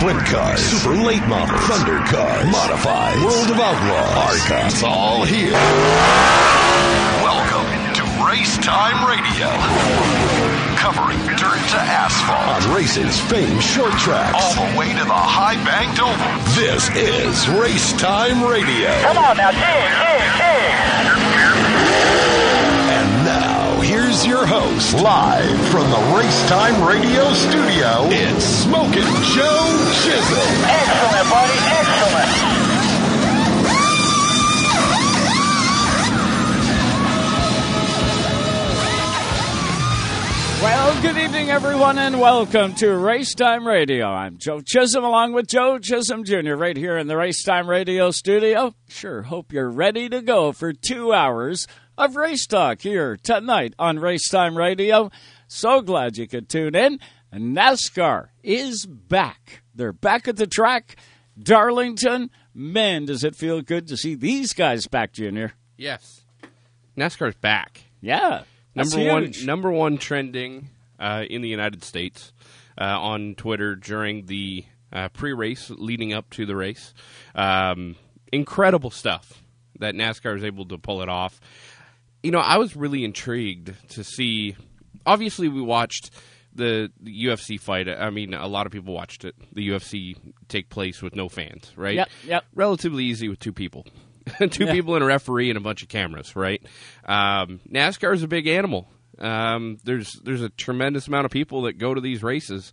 Sprint cars, super late models, thunder cars, modified, World of Outlaws, ARCA. It's all here. Welcome to Race Time Radio. Covering dirt to asphalt. On racing's famed short tracks. All the way to the high-banked oval. This is Race Time Radio. Come on now, cheers. And now, here's your host, live from the Race Time Radio studio, it's Smokin' Joe Chisholm. Excellent, buddy, excellent. Well, good evening, everyone, and welcome to Race Time Radio. I'm Joe Chisholm, along with Joe Chisholm Jr., right here in the Race Time Radio studio. Sure hope you're ready to go for 2 hours of race talk here tonight on Race Time Radio. So glad you could tune in. NASCAR is back. They're back at the track. Darlington, man, does it feel good to see these guys back, Junior. Yes. NASCAR's back. Yeah. Number one trending in the United States on Twitter during the pre-race leading up to the race. Incredible stuff that NASCAR is able to pull it off. You know, I was really intrigued to see. Obviously, we watched the UFC fight. I mean, a lot of people watched it. The UFC take place with no fans, right? Yep. Relatively easy with two people. People and a referee and a bunch of cameras, right? NASCAR is a big animal. There's a tremendous amount of people that go to these races,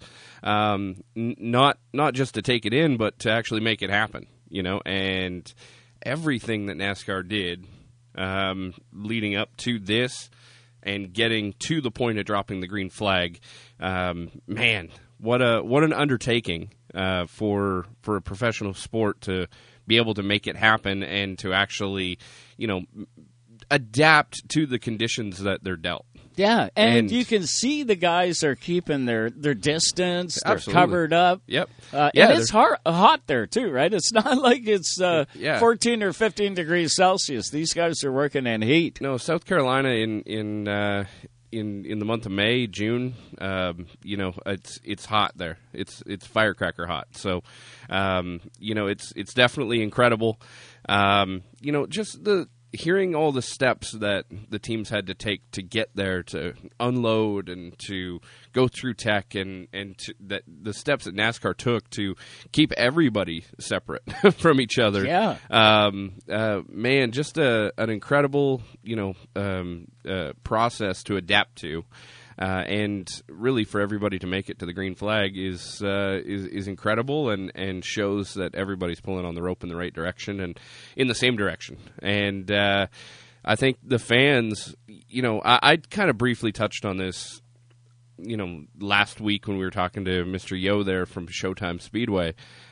not just to take it in, but to actually make it happen. You know, and everything that NASCAR did leading up to this and getting to the point of dropping the green flag, man, what an undertaking for a professional sport to be able to make it happen and to actually, you know, adapt to the conditions that they're dealt. Yeah, and you can see the guys are keeping their distance. They're Absolutely. covered up. Yep. And it's hot there, too, right? It's not like it's 14 or 15 degrees Celsius. These guys are working in heat. No, South Carolina in the month of May, June, you know, it's hot there. It's firecracker hot. So, you know, it's definitely incredible. You know, just hearing all the steps that the teams had to take to get there, to unload and to go through tech, and that the steps that NASCAR took to keep everybody separate from each other. Yeah. Man, just an incredible, you know, process to adapt to. And really, for everybody to make it to the green flag is incredible, and shows that everybody's pulling on the rope in the right direction and in the same direction. And I think the fans, you know, I kind of briefly touched on this, you know, last week when we were talking to Mr. Yo there from Showtime Speedway.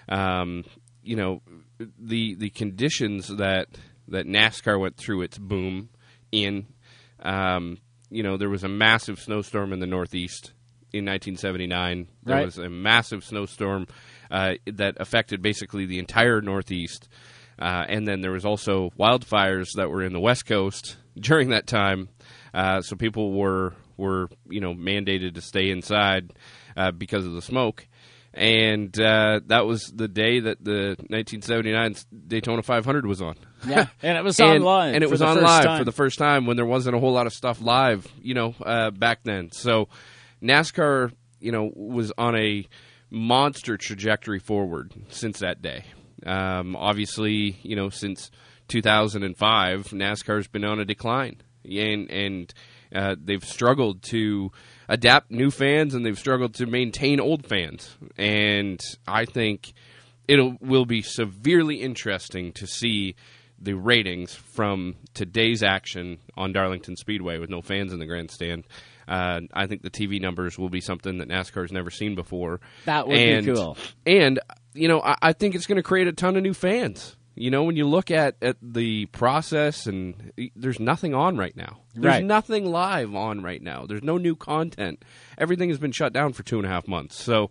You know, the conditions that NASCAR went through its boom in. You know, there was a massive snowstorm in the Northeast in 1979. There was a massive snowstorm that affected basically the entire Northeast. And then there was also wildfires that were in the West Coast during that time. So people were you know, mandated to stay inside because of the smoke. And that was the day that the 1979 Daytona 500 was on. Yeah, and it was on live. And it was on live for the first time when there wasn't a whole lot of stuff live, you know, back then. So NASCAR, you know, was on a monster trajectory forward since that day. Obviously, you know, since 2005, NASCAR's been on a decline. And they've struggled to adapt new fans, and they've struggled to maintain old fans. And I think it will be severely interesting to see the ratings from today's action on Darlington Speedway with no fans in the grandstand. I think the TV numbers will be something that NASCAR's never seen before. That would be cool. And, you know, I think it's going to create a ton of new fans. You know, when you look at the process, and there's nothing on right now. There's nothing live on right now. There's no new content. Everything has been shut down for 2.5 months. So,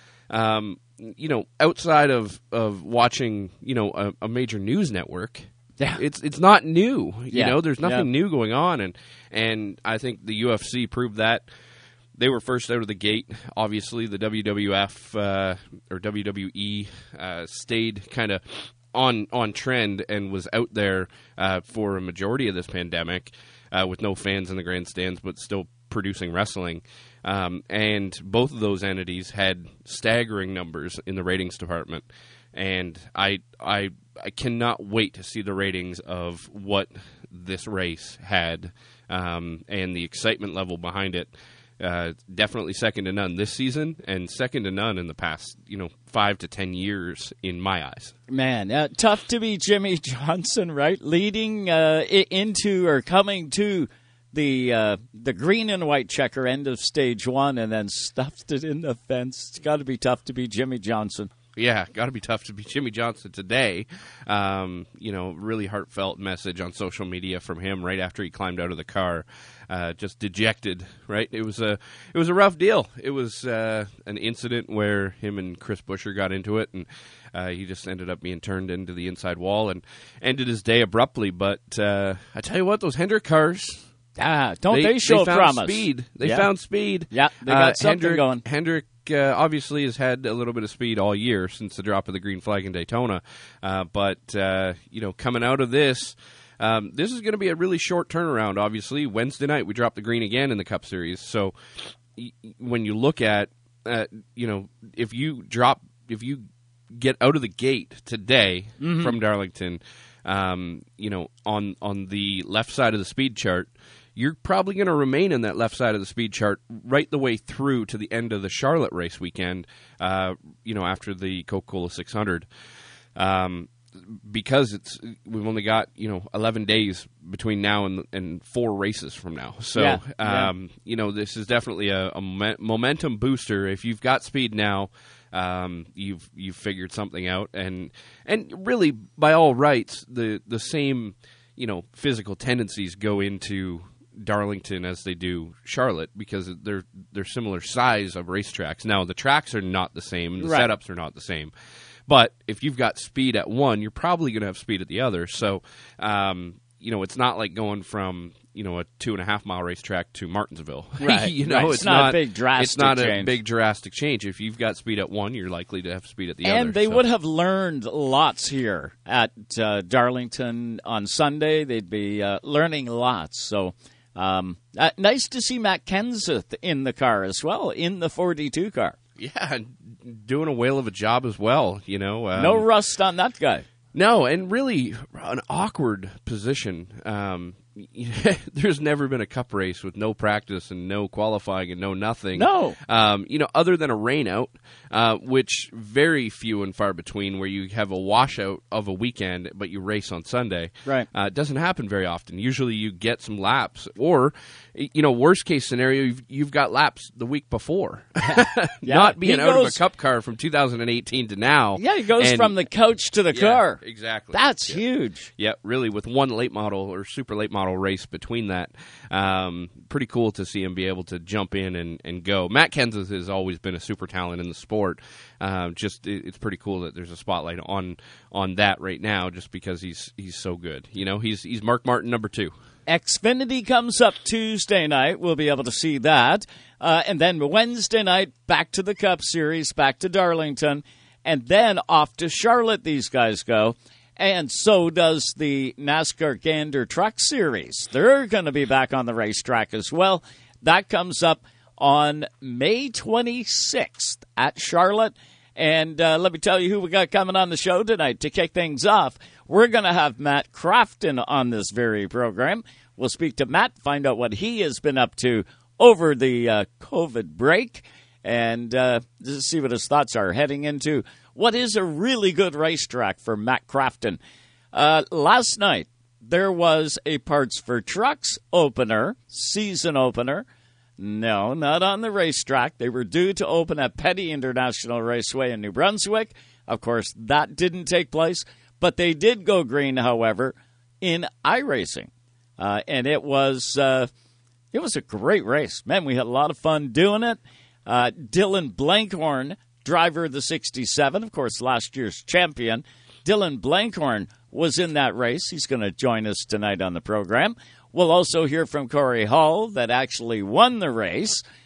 you know, outside of watching, you know, a major news network, it's not new. You know, there's nothing new going on, and I think the UFC proved that they were first out of the gate. Obviously, the WWF or WWE stayed kind of on trend and was out there for a majority of this pandemic with no fans in the grandstands, but still producing wrestling. And both of those entities had staggering numbers in the ratings department. And I cannot wait to see the ratings of what this race had and the excitement level behind it. Definitely second to none this season, and second to none in the past 5 to 10 years in my eyes. Man, tough to be Jimmy Johnson, right? Leading into or coming to the green and white checker end of stage one, and then stuffed it in the fence. It's got to be tough to be Jimmy Johnson. Yeah, got to be tough to be Jimmy Johnson today. Really heartfelt message on social media from him right after he climbed out of the car. Just dejected, right? It was a rough deal. It was an incident where him and Chris Buescher got into it, and he just ended up being turned into the inside wall and ended his day abruptly. But I tell you what, those Hendrick cars. They show promise. Speed. They found speed. Yeah, they got something going. Hendrick obviously has had a little bit of speed all year since the drop of the green flag in Daytona. But coming out of this, this is going to be a really short turnaround, obviously. Wednesday night, we dropped the green again in the Cup Series. So when you look at, if you get out of the gate today from Darlington, on the left side of the speed chart, you're probably going to remain in that left side of the speed chart right the way through to the end of the Charlotte race weekend, after the Coca-Cola 600. Because we've only got 11 days between now and 4 races from now, so this is definitely a momentum booster. If you've got speed now, you've figured something out, and really by all rights, the same physical tendencies go into Darlington as they do Charlotte, because they're similar size of racetracks. Now the tracks are not the same, the setups are not the same. But if you've got speed at one, you're probably going to have speed at the other. So, it's not like going from, a 2.5 mile racetrack to Martinsville. Right. It's not a big drastic It's not change. a big drastic change. If you've got speed at one, you're likely to have speed at the other. And they would have learned lots here at Darlington on Sunday. They'd be learning lots. So, nice to see Matt Kenseth in the car as well, in the 42 car. Yeah, doing a whale of a job as well, no rust on that guy. No, and really an awkward position. There's never been a Cup race with no practice and no qualifying and no nothing. No. Other than a rain out, which very few and far between, where you have a washout of a weekend, but you race on Sunday. Right. It doesn't happen very often. Usually you get some laps, or, worst case scenario, you've got laps the week before. Not being out of a Cup car from 2018 to now. Yeah, he goes from the coach to the car. Exactly. That's huge. Yeah, really, with one late model or super late model race between that. Pretty cool to see him be able to jump in and go. Matt Kenseth has always been a super talent in the sport. It's pretty cool that there's a spotlight on that right now, just because he's so good. He's Mark Martin number 2. Xfinity comes up Tuesday night. We'll be able to see that. And then Wednesday night, back to the Cup Series, back to Darlington, and then off to Charlotte these guys go. And so does the NASCAR Gander Truck Series. They're going to be back on the racetrack as well. That comes up on May 26th at Charlotte. And let me tell you who we got coming on the show tonight to kick things off. We're going to have Matt Crafton on this very program. We'll speak to Matt, find out what he has been up to over the COVID break, and see what his thoughts are heading into what is a really good racetrack for Matt Crafton. Last night, there was a Parts for Trucks opener, season opener. No, not on the racetrack. They were due to open at Petty International Raceway in New Brunswick. Of course, that didn't take place, but they did go green, however, in iRacing. And it was a great race. Man, we had a lot of fun doing it. Dylan Blankhorn, driver of the 67, of course, last year's champion. Dylan Blankhorn was in that race. He's going to join us tonight on the program. We'll also hear from Corey Hall, that actually won the race.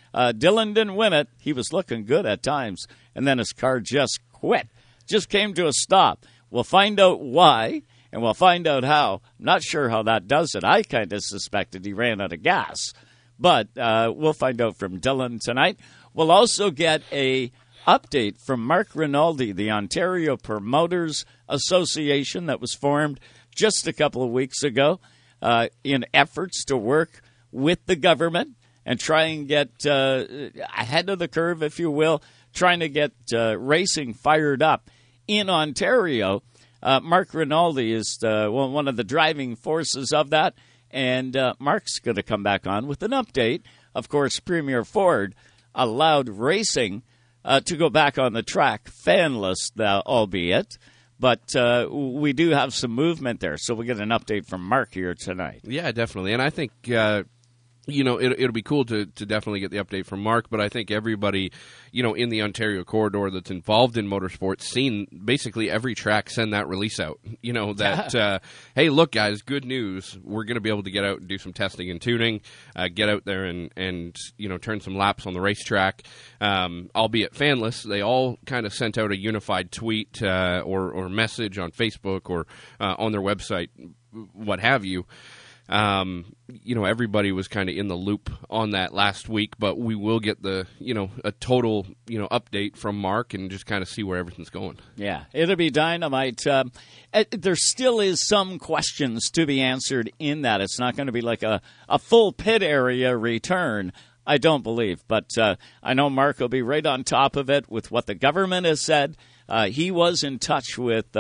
Dylan didn't win it. He was looking good at times, and then his car just quit, just came to a stop. We'll find out why, and we'll find out how. I'm not sure how that does it. I kind of suspected he ran out of gas, but we'll find out from Dylan tonight. We'll also get a update from Mark Rinaldi, the Ontario Promoters Association that was formed just a couple of weeks ago in efforts to work with the government and try and get ahead of the curve, if you will, trying to get racing fired up in Ontario. Mark Rinaldi is one of the driving forces of that, and Mark's going to come back on with an update. Of course, Premier Ford allowed racing to go back on the track, fanless, albeit. But we do have some movement there, so we'll get an update from Mark here tonight. Yeah, definitely. And I think, it'll be cool to definitely get the update from Mark, but I think everybody, in the Ontario corridor that's involved in motorsports seen basically every track send that release out. Hey, look, guys, good news. We're going to be able to get out and do some testing and tuning, get out there and turn some laps on the racetrack, albeit fanless. They all kind of sent out a unified tweet or message on Facebook or on their website, what have you. Everybody was kind of in the loop on that last week, but we will get a total, update from Mark and just kind of see where everything's going. Yeah, it'll be dynamite. There still is some questions to be answered in that. It's not going to be like a full pit area return, I don't believe. But I know Mark will be right on top of it with what the government has said. He was in touch with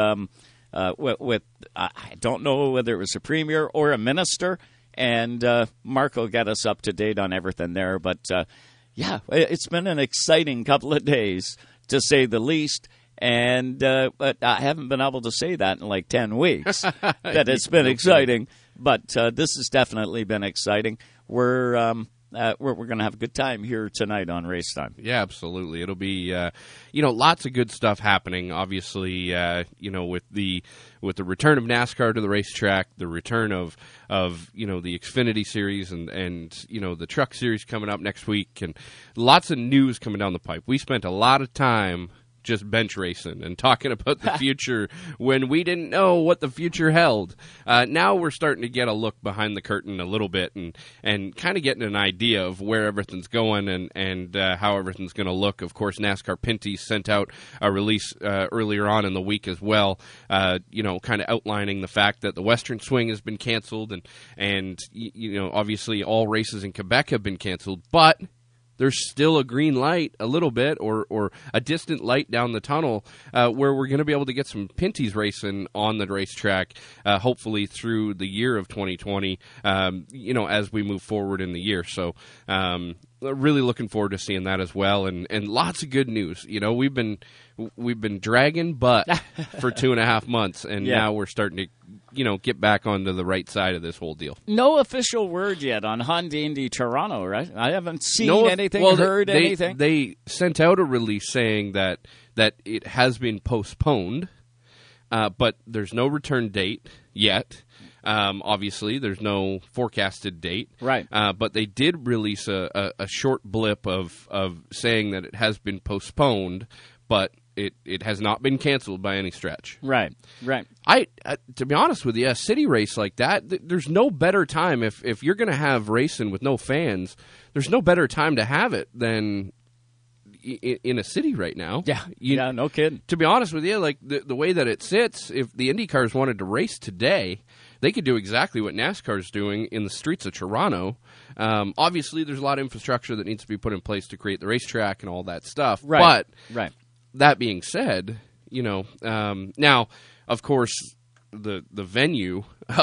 I don't know whether it was a premier or a minister, and Mark will get us up to date on everything there. But, it's been an exciting couple of days, to say the least, and but I haven't been able to say that in like 10 weeks, that it's been exciting. But this has definitely been exciting. We're going to have a good time here tonight on Race Time. Yeah, absolutely. It'll be, lots of good stuff happening. Obviously, with the return of NASCAR to the racetrack, the return of the Xfinity Series and the Truck Series coming up next week, and lots of news coming down the pipe. We spent a lot of time just bench racing and talking about the future when we didn't know what the future held. Now we're starting to get a look behind the curtain a little bit and kind of getting an idea of where everything's going and how everything's going to look. Of course, NASCAR Pinty sent out a release earlier on in the week as well, kind of outlining the fact that the Western Swing has been canceled and obviously all races in Quebec have been canceled, but there's still a green light a little bit or a distant light down the tunnel where we're going to be able to get some Pinties racing on the racetrack, hopefully through the year of 2020, as we move forward in the year. So really looking forward to seeing that as well. And lots of good news. We've been dragging butt for 2.5 months, and now we're starting to get back onto the right side of this whole deal. No official word yet on Honda Indy Toronto, right? I haven't seen anything, heard anything. They sent out a release saying that it has been postponed, but there's no return date yet. Obviously, there's no forecasted date. Right. But they did release a short blip of saying that it has been postponed, but it has not been canceled by any stretch. Right. To be honest with you, a city race like that, there's no better time. If you're going to have racing with no fans, there's no better time to have it than in a city right now. Yeah, no kidding. To be honest with you, like the way that it sits, if the IndyCars wanted to race today, they could do exactly what NASCAR's doing in the streets of Toronto. Obviously, there's a lot of infrastructure that needs to be put in place to create the racetrack and all that stuff. Right. But that being said, now, of course, the venue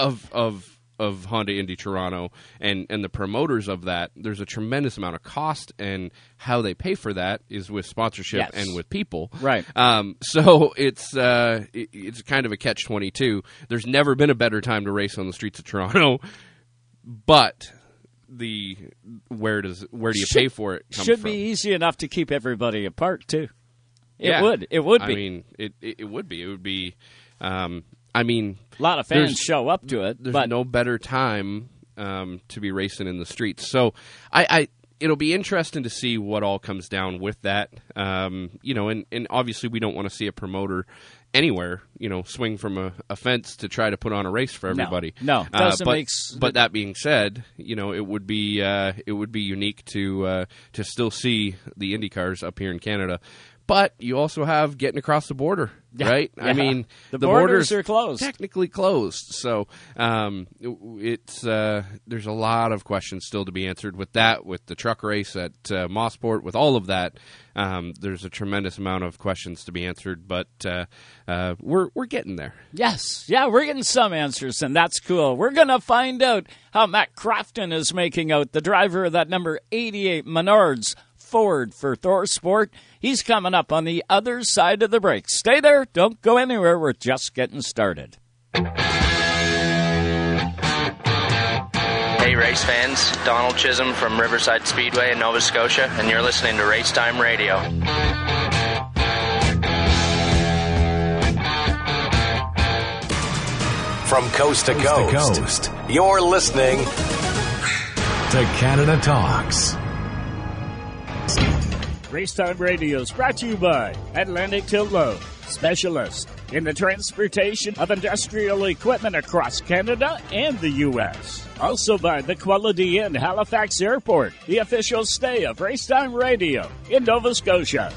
of Honda Indy Toronto and the promoters of that, there's a tremendous amount of cost, and how they pay for that is with sponsorship and with people. Right. So it's kind of a catch-22. There's never been a better time to race on the streets of Toronto, but where do you pay for it come should from? Be easy enough to keep everybody apart too. It would be. I mean, it would be. It would be. A lot of fans show up to it. There's no better time to be racing in the streets. So I it'll be interesting to see what all comes down with that. And obviously we don't want to see a promoter anywhere, swing from a fence to try to put on a race for everybody. No, doesn't make. But that being said, it would be unique to still see the Indy cars up here in Canada. But you also have getting across the border, right? Yeah. I mean, the borders are closed. Technically closed. So it's there's a lot of questions still to be answered with that, with the truck race at Mosport, with all of that. There's a tremendous amount of questions to be answered, but we're getting there. Yes. Yeah, we're getting some answers, and that's cool. We're going to find out how Matt Crafton is making out, the driver of that number 88 Menards Ford for ThorSport. He's coming up on the other side of the break. Stay there. Don't go anywhere. We're just getting started. Hey, race fans. Donald Chisholm from Riverside Speedway in Nova Scotia, and you're listening to Racetime Radio. From coast to coast, you're listening to Canada Talks. Racetime Radio is brought to you by Atlantic Tilt Load, specialist in the transportation of industrial equipment across Canada and the U.S. Also by The Quality Inn, Halifax Airport, the official stay of Racetime Radio in Nova Scotia.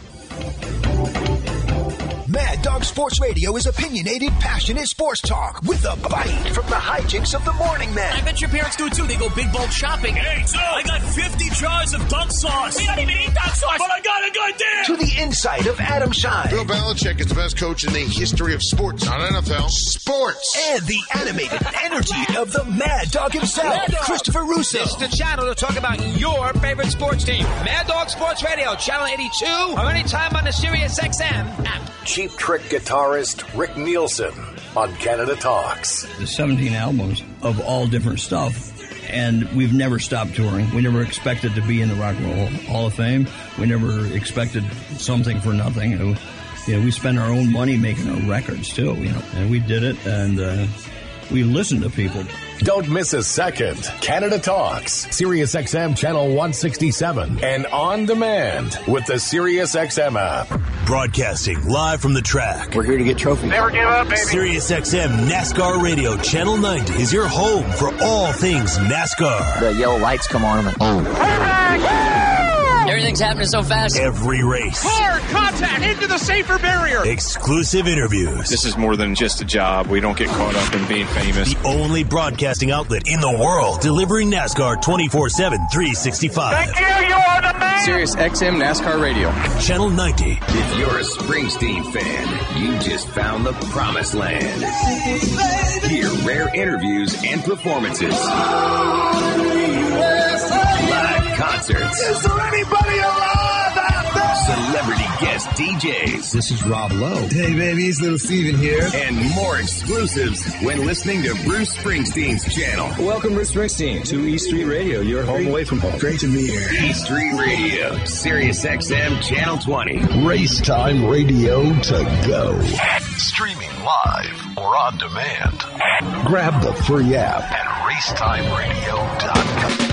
Mad Dog Sports Radio is opinionated, passionate sports talk with a bite from the hijinks of the morning man. I bet your parents do it too. They go big bulk shopping. Hey, so I got 50 jars of duck sauce. We don't even eat duck sauce, but I got a good deal. To the insight of Adam Shine. Bill Belichick is the best coach in the history of sports, not NFL. Sports. And the animated energy of the Mad Dog himself, Mad Dog. Christopher Russo. It's the channel to talk about your favorite sports team. Mad Dog Sports Radio, Channel 82, or anytime on the Sirius XM app. Cheap Trick guitarist Rick Nielsen on Canada Talks. The 17 albums of all different stuff, and we've never stopped touring. We never expected to be in the Rock and Roll Hall of Fame. We never expected something for nothing. We spend our own money making our records too, and we did it, and we listened to people. Don't miss a second. Canada Talks, Sirius XM Channel 167, and on demand with the Sirius XM app. Broadcasting live from the track. We're here to get trophies. Never give up, baby. Sirius XM NASCAR Radio Channel 90 is your home for all things NASCAR. The yellow lights come on and everything's happening so fast. Every race. Hard contact into the safer barrier. Exclusive interviews. This is more than just a job. We don't get caught up in being famous. The only broadcasting outlet in the world delivering NASCAR 24/7, 365. Thank you. You are the man. Sirius XM NASCAR Radio. Channel 90. If you're a Springsteen fan, you just found the promised land. Hear rare interviews and performances. Live concerts. Is there anybody alive out there? Celebrity guest DJs. This is Rob Lowe. Hey, babies, Little Steven here. And more exclusives when listening to Bruce Springsteen's channel. Welcome, Bruce Springsteen, to E Street Radio, your home away from home. Great to be here. E Street Radio, Sirius XM Channel 20. Racetime Radio to go. Streaming live or on demand. Grab the free app At racetimeradio.com.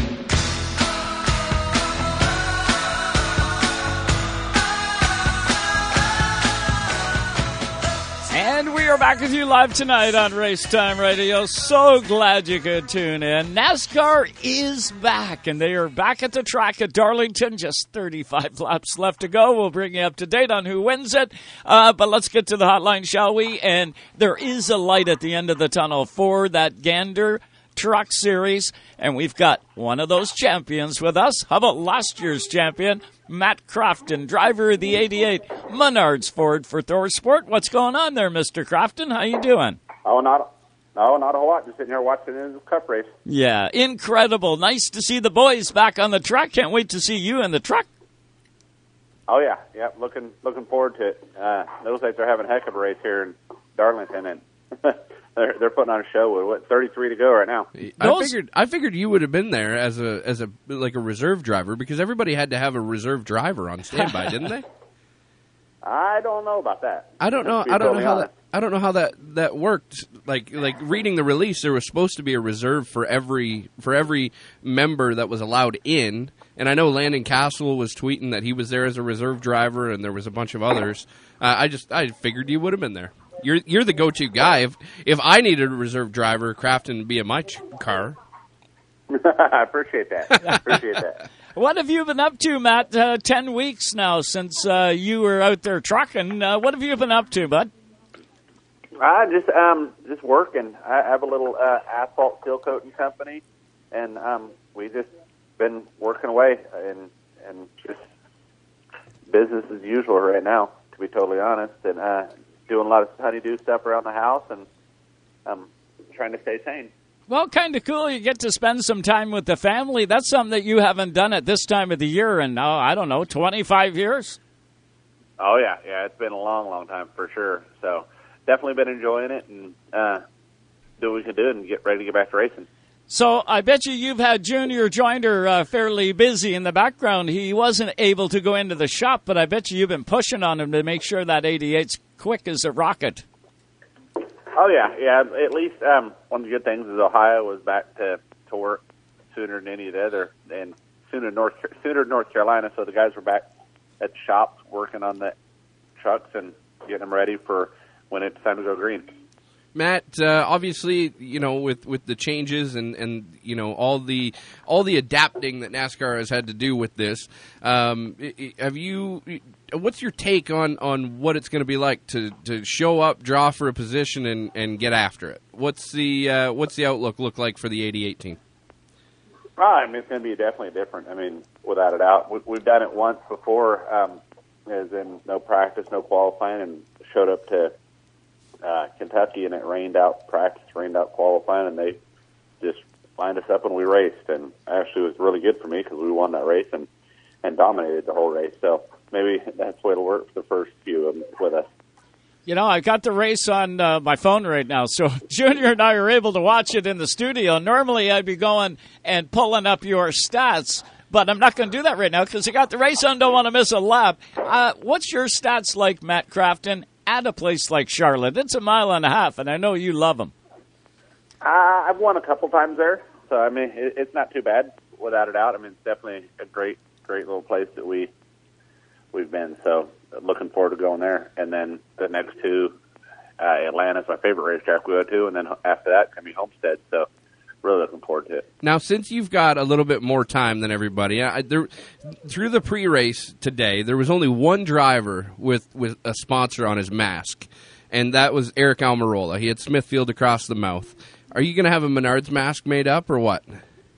And we are back with you live tonight on Racetime Radio. So glad you could tune in. NASCAR is back, and they are back at the track at Darlington. Just 35 laps left to go. We'll bring you up to date on who wins it. But let's get to the hotline, shall we? And there is a light at the end of the tunnel for that Gander Truck Series, and we've got one of those champions with us. How about last year's champion, Matt Crafton, driver of the 88 Menards Ford for ThorSport. What's going on there, Mr. Crafton? How you doing? Not a whole lot. Just sitting here watching the Cup race. Yeah, incredible. Nice to see the boys back on the track. Can't wait to see you in the truck. Oh yeah, looking forward to it. It looks like they're having a heck of a race here in Darlington, and they're putting on a show with 33 to go right now. I figured you would have been there as a reserve driver, because everybody had to have a reserve driver on standby, didn't they? I don't know about that. I don't know how that worked. Like reading the release, there was supposed to be a reserve for every member that was allowed in. And I know Landon Castle was tweeting that he was there as a reserve driver, and there was a bunch of others. I figured you would have been there. You're the go-to guy. If I needed a reserve driver, Crafton would be in my car. I appreciate that. What have you been up to, Matt? 10 weeks now since you were out there trucking. What have you been up to, bud? Just working. I have a little asphalt seal coating company, and we just been working away and just business as usual right now, to be totally honest, and doing a lot of honeydew stuff around the house and trying to stay sane. Well, kind of cool. You get to spend some time with the family. That's something that you haven't done at this time of the year in, 25 years? Oh, yeah. Yeah, it's been a long, long time for sure. So definitely been enjoying it and do what we can do and get ready to get back to racing. So I bet you've had Junior Joiner fairly busy in the background. He wasn't able to go into the shop, but I bet you've been pushing on him to make sure that 88's quick as a rocket. Oh, yeah. At least one of the good things is Ohio was back to work sooner than any of the other, and sooner North Carolina, so the guys were back at the shops working on the trucks and getting them ready for when it's time to go green. Matt, obviously, with the changes and all the adapting that NASCAR has had to do with this, what's your take on what it's going to be like to show up, draw for a position, and get after it? What's the outlook look like for the 88 team? I mean, it's going to be definitely different. I mean, without a doubt, we've done it once before, as in no practice, no qualifying, and showed up to Kentucky, and it rained out practice, rained out qualifying, and they just lined us up and we raced. And actually, it was really good for me because we won that race and dominated the whole race. So maybe that's the way it'll work for the first few of them with us. I've got the race on my phone right now, so Junior and I are able to watch it in the studio. Normally, I'd be going and pulling up your stats, but I'm not going to do that right now because I got the race on, don't want to miss a lap. What's your stats like, Matt Crafton, at a place like Charlotte? It's a mile and a half, and I know you love them. I've won a couple times there, so, I mean, it's not too bad, without a doubt. I mean, it's definitely a great little place that we've been, so looking forward to going there. And then the next two, Atlanta's my favorite racetrack we go to, and then after that, it's going to be Homestead, so really looking forward to it. Now, since you've got a little bit more time than everybody, through the pre-race today, there was only one driver with a sponsor on his mask, and that was Eric Almirola. He had Smithfield across the mouth. Are you going to have a Menards mask made up, or what?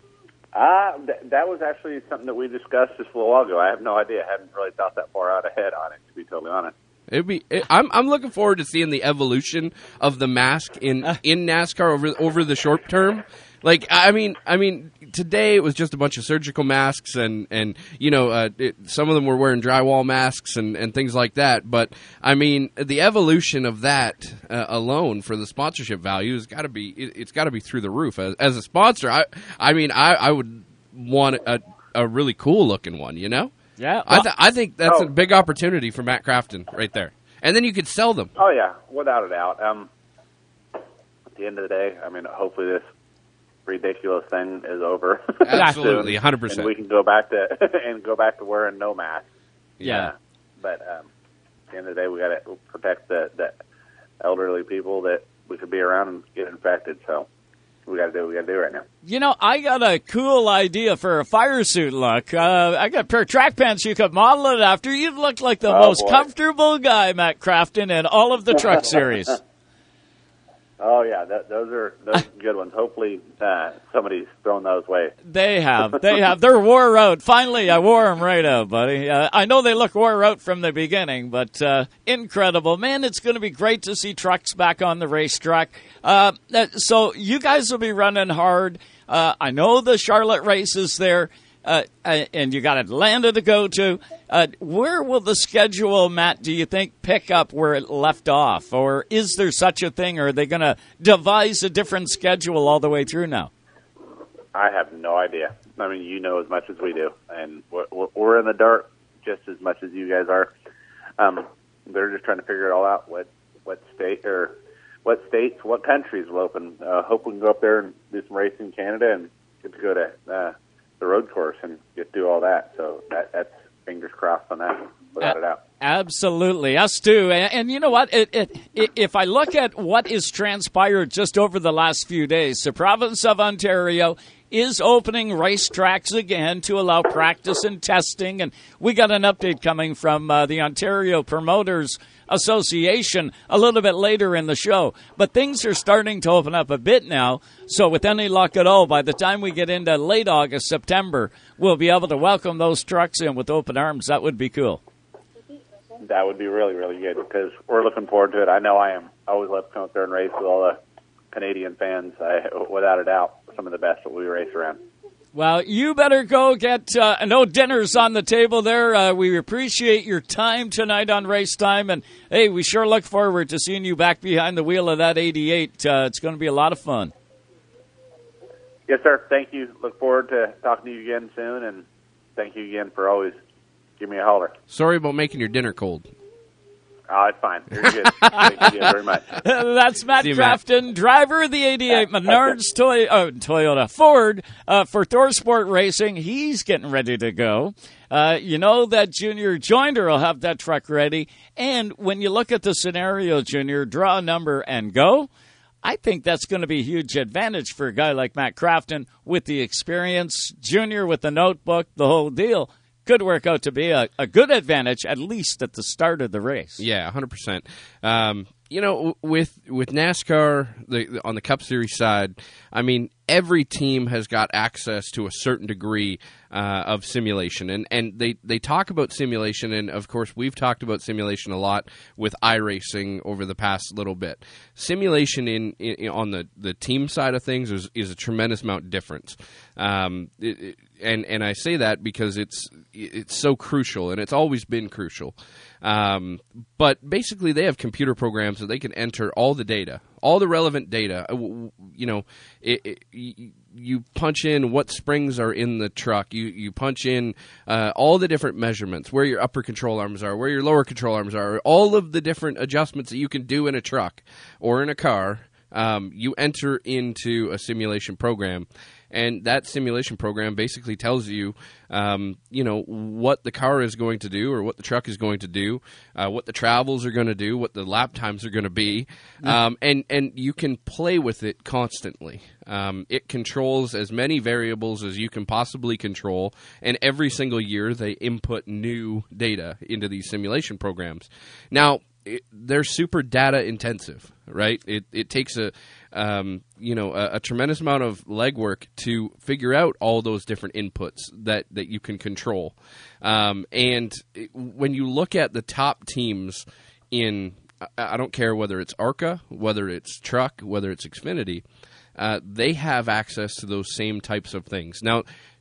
That was actually something that we discussed just a little while ago. I have no idea. I haven't really thought that far out ahead on it, to be totally honest. I'm looking forward to seeing the evolution of the mask in NASCAR over the short term. Like, I mean, today it was just a bunch of surgical masks, and some of them were wearing drywall masks and things like that. But I mean, the evolution of that alone for the sponsorship value has got to be it's got to be through the roof. As a sponsor, I would want a really cool looking one. Yeah, I think that's a big opportunity for Matt Crafton right there, and then you could sell them. Oh yeah, without a doubt. At the end of the day, I mean, hopefully this ridiculous thing is over. Absolutely, 100%. And we can go back to wearing no mask. Yeah. But at the end of the day, we got to protect the elderly people that we could be around and get infected. So we got to do what we got to do right now. I got a cool idea for a fire suit look. I got a pair of track pants you could model it after. You look like the most comfortable guy, Matt Crafton, in all of the truck series. Oh, yeah, those are good ones. Hopefully somebody's thrown those away. They have. They're wore out. Finally, I wore them right out, buddy. I know they look wore out from the beginning, but incredible. Man, it's going to be great to see trucks back on the racetrack. So you guys will be running hard. I know the Charlotte race is there. And you got Atlanta to go to. Where will the schedule, Matt, do you think, pick up where it left off? Or is there such a thing? Or are they going to devise a different schedule all the way through now? I have no idea. I mean, you know as much as we do. And we're in the dark just as much as you guys are. They're just trying to figure it all out, what state or what states, what countries will open. Hope we can go up there and do some racing in Canada and get to go to the road course and get through all that. So that's fingers crossed on that, without a doubt. Absolutely, us too. And you know what? If I look at what is transpired just over the last few days, the province of Ontario is opening racetracks again to allow practice and testing. And we got an update coming from the Ontario Promoters Association a little bit later in the show. But things are starting to open up a bit now. So with any luck at all, by the time we get into late August, September, we'll be able to welcome those trucks in with open arms. That would be cool. That would be really, really good because we're looking forward to it. I know I am. I always love to come up there and race with all the Canadian fans. Without a doubt, some of the best that we race around. Well, you better go get no dinners on the table there. We appreciate your time tonight on Race Time. And, hey, we sure look forward to seeing you back behind the wheel of that 88. It's going to be a lot of fun. Yes, sir. Thank you. Look forward to talking to you again soon. And thank you again for always giving me a holler. Sorry about making your dinner cold. Oh, it's fine. You're good. Thank you very much. That's Matt Crafton, driver of the 88 Menards Toyota Ford for ThorSport Racing. He's getting ready to go. You know that Junior Joinder will have that truck ready. And when you look at the scenario, Junior, draw a number and go, I think that's going to be a huge advantage for a guy like Matt Crafton with the experience, Junior with the notebook, the whole deal. Could work out to be a good advantage, at least at the start of the race. Yeah, 100%. You know, with NASCAR, on the Cup Series side, I mean, every team has got access to a certain degree of simulation. And they talk about simulation, and, of course, we've talked about simulation a lot with iRacing over the past little bit. Simulation on the team side of things is a tremendous amount difference. And I say that because it's so crucial, and it's always been crucial. But basically, they have computer programs that they can enter all the data, all the relevant data. You know, you punch in what springs are in the truck. You punch in all the different measurements, where your upper control arms are, where your lower control arms are, all of the different adjustments that you can do in a truck or in a car. You enter into a simulation program. And that simulation program basically tells you, you know, what the car is going to do or what the truck is going to do, what the travels are going to do, what the lap times are going to be, and you can play with it constantly. It controls as many variables as you can possibly control, and every single year they input new data into these simulation programs. Now, they're super data intensive, right? It takes a tremendous amount of legwork to figure out all those different inputs that you can control. And when you look at the top teams in, I don't care whether it's ARCA, whether it's Truck, whether it's Xfinity, they have access to those same types of things. Now,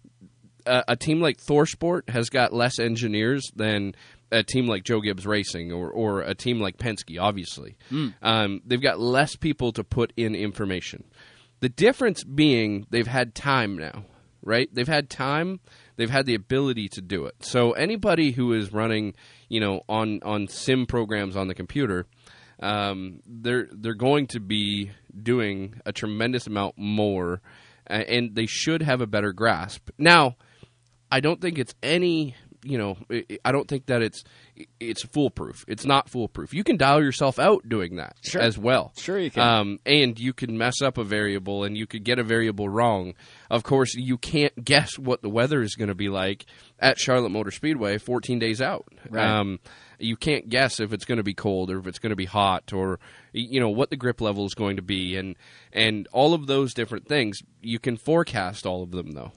a team like ThorSport has got less engineers than a team like Joe Gibbs Racing or a team like Penske, obviously. They've got less people to put in information. The difference being they've had time now, right? They've had time. They've had the ability to do it. So anybody who is running, you know, on sim programs on the computer, they're going to be doing a tremendous amount more, and they should have a better grasp. Now, I don't think it's any... You know, I don't think that it's foolproof. It's not foolproof. You can dial yourself out doing that as well. Sure you can. And you can mess up a variable, and you could get a variable wrong. Of course, you can't guess what the weather is going to be like at Charlotte Motor Speedway 14 days out. Right. You can't guess if it's going to be cold or if it's going to be hot or, you know, what the grip level is going to be. And all of those different things, you can forecast all of them, though.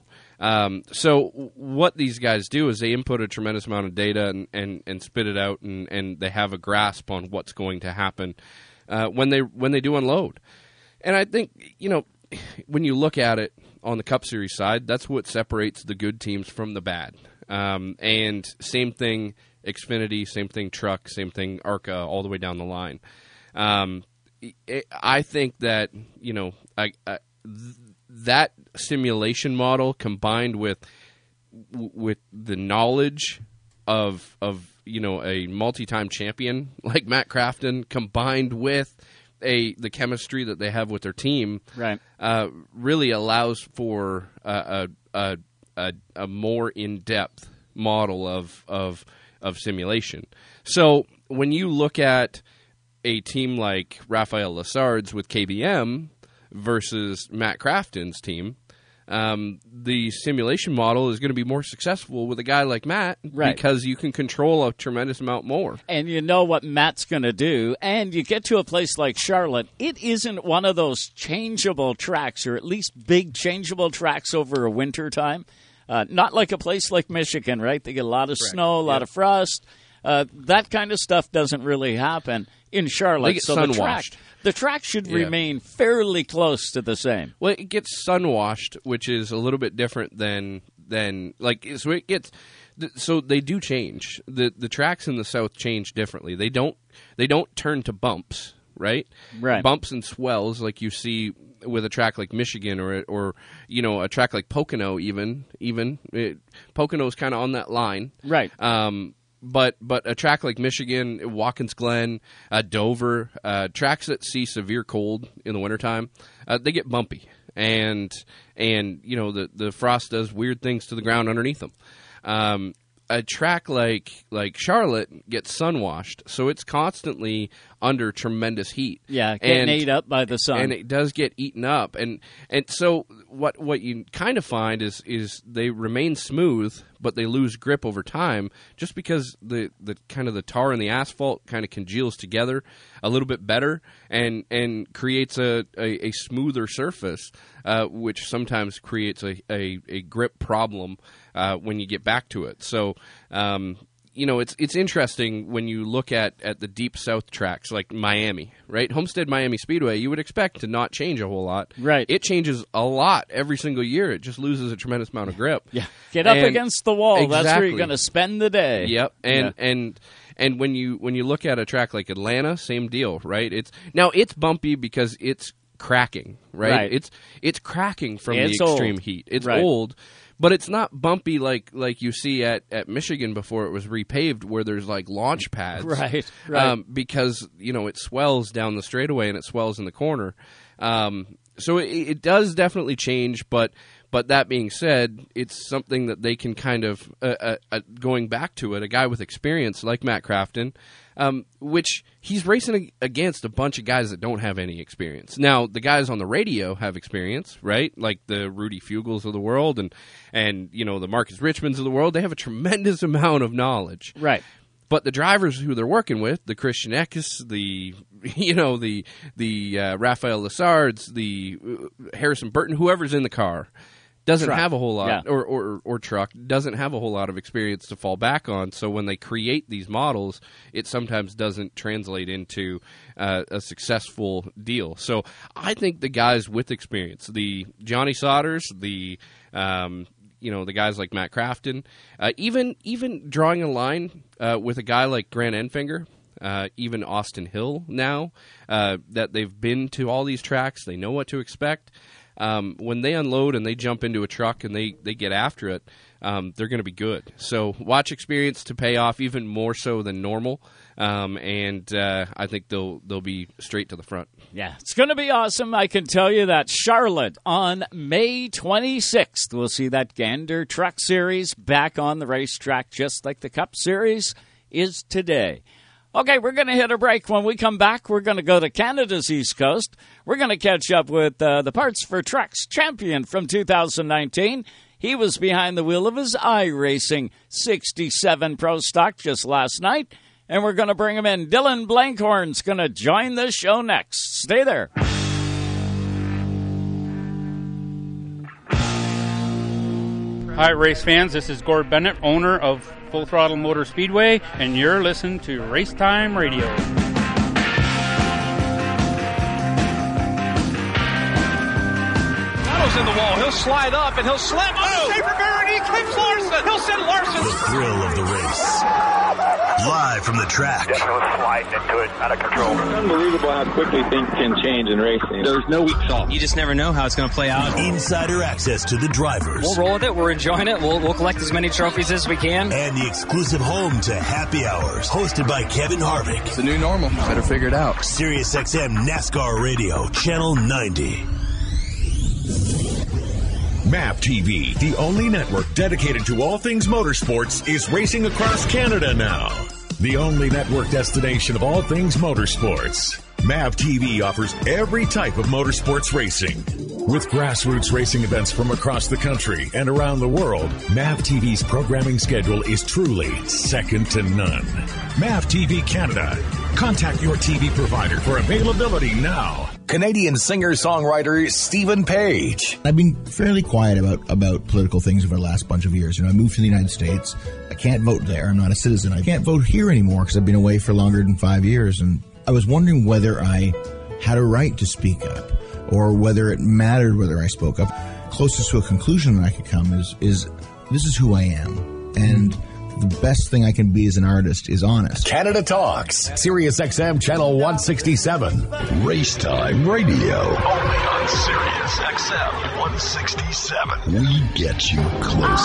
So what these guys do is they input a tremendous amount of data and spit it out, and they have a grasp on what's going to happen when they do unload. And I think, you know, when you look at it on the Cup Series side, that's what separates the good teams from the bad. And same thing Xfinity, same thing Truck, same thing ARCA, all the way down the line. I think that, you know, that simulation model combined with the knowledge of you know, a multi-time champion like Matt Crafton, combined with the chemistry that they have with their team, right, really allows for a a more in-depth model of simulation. So when you look at a team like Raphael Lessard's with KBM versus Matt Crafton's team, the simulation model is going to be more successful with a guy like Matt because you can control a tremendous amount more. And you know what Matt's going to do. And you get to a place like Charlotte, it isn't one of those changeable tracks, or at least big changeable tracks over a winter time. Not like a place like Michigan, right? They get a lot of snow, a lot of frost. That kind of stuff doesn't really happen in Charlotte. They get sun-washed. The track should remain fairly close to the same. Well, it gets sun-washed, which is a little bit different than like, so it gets, so they do change. The tracks in the South change differently. They don't turn to bumps, right? Right. Bumps and swells like you see with a track like Michigan or you know, a track like Pocono even Pocono's kind of on that line. Right. But a track like Michigan, Watkins Glen, Dover, tracks that see severe cold in the wintertime, they get bumpy. And you know, the frost does weird things to the ground underneath them. A track like Charlotte gets sun-washed, so it's constantly under tremendous heat. Yeah, getting ate up by the sun. And it does get eaten up. And so what you kind of find is they remain smooth, but they lose grip over time just because the kind of the tar and the asphalt kind of congeals together a little bit better and creates a smoother surface, which sometimes creates a grip problem when you get back to it. So you know, it's interesting when you look at the deep South tracks like Miami, right? Homestead Miami Speedway, you would expect to not change a whole lot. Right. It changes a lot every single year. It just loses a tremendous amount of grip. Yeah. Get up against the wall. Exactly. That's where you're going to spend the day. Yep. And when you look at a track like Atlanta, same deal, right? It's bumpy because it's cracking, right? It's cracking from the extreme heat. It's old. But it's not bumpy like you see at Michigan before it was repaved, where there's like launch pads, right? Because you know it swells down the straightaway and it swells in the corner. So it does definitely change, but that being said, it's something that they can kind of going back to it. A guy with experience like Matt Crafton, which he's racing against a bunch of guys that don't have any experience. Now, the guys on the radio have experience, right? Like the Rudy Fugels of the world and you know, the Marcus Richmonds of the world. They have a tremendous amount of knowledge. Right. But the drivers who they're working with, the Christian Eckes, the Raphael Lessards, the Harrison Burton, whoever's in the car, doesn't have a whole lot, or truck, doesn't have a whole lot of experience to fall back on. So when they create these models, it sometimes doesn't translate into a successful deal. So I think the guys with experience, the Johnny Sodders, the guys like Matt Crafton, even drawing a line with a guy like Grant Enfinger, even Austin Hill now, that they've been to all these tracks, they know what to expect. When they unload and they jump into a truck and they get after it, they're going to be good. So watch experience to pay off even more so than normal, and I think they'll be straight to the front. Yeah, it's going to be awesome. I can tell you that Charlotte on May 26th, we'll see that Gander Truck Series back on the racetrack, just like the Cup Series is today. Okay, we're going to hit a break. When we come back, we're going to go to Canada's East Coast. We're going to catch up with the Parts for Trucks champion from 2019. He was behind the wheel of his iRacing 67 Pro Stock just last night, and we're going to bring him in. Dylan Blankhorn's going to join the show next. Stay there. Hi, race fans. This is Gord Bennett, owner of Full Throttle Motor Speedway, and you're listening to Race Time Radio. Battle's in the wall. He'll slide up and he'll slam on the safer barrier, and he clips Larson. He'll send Larson. The thrill of the race. Live from the track. Just sliding into it, out of control. It's unbelievable how quickly things can change in racing. There's no weak sauce. You just never know how it's going to play out. Insider access to the drivers. We'll roll with it. We're enjoying it. We'll collect as many trophies as we can. And the exclusive home to Happy Hours, hosted by Kevin Harvick. It's the new normal. Better figure it out. SiriusXM NASCAR Radio, Channel 90. MAV TV, the only network dedicated to all things motorsports, is racing across Canada now. The only network destination of all things motorsports. MAV TV offers every type of motorsports racing. With grassroots racing events from across the country and around the world, MAV TV's programming schedule is truly second to none. MAV TV Canada. Contact your TV provider for availability now. Canadian singer-songwriter Stephen Page. I've been fairly quiet about political things over the last bunch of years. I moved to the United States. I can't vote there. I'm not a citizen. I can't vote here anymore because I've been away for longer than 5 years. And I was wondering whether I had a right to speak up or whether it mattered whether I spoke up. Closest to a conclusion that I could come is this is who I am. And the best thing I can be as an artist is honest. Canada Talks, Sirius XM Channel 167. Racetime Radio. Only on Sirius XM 167. We get you close.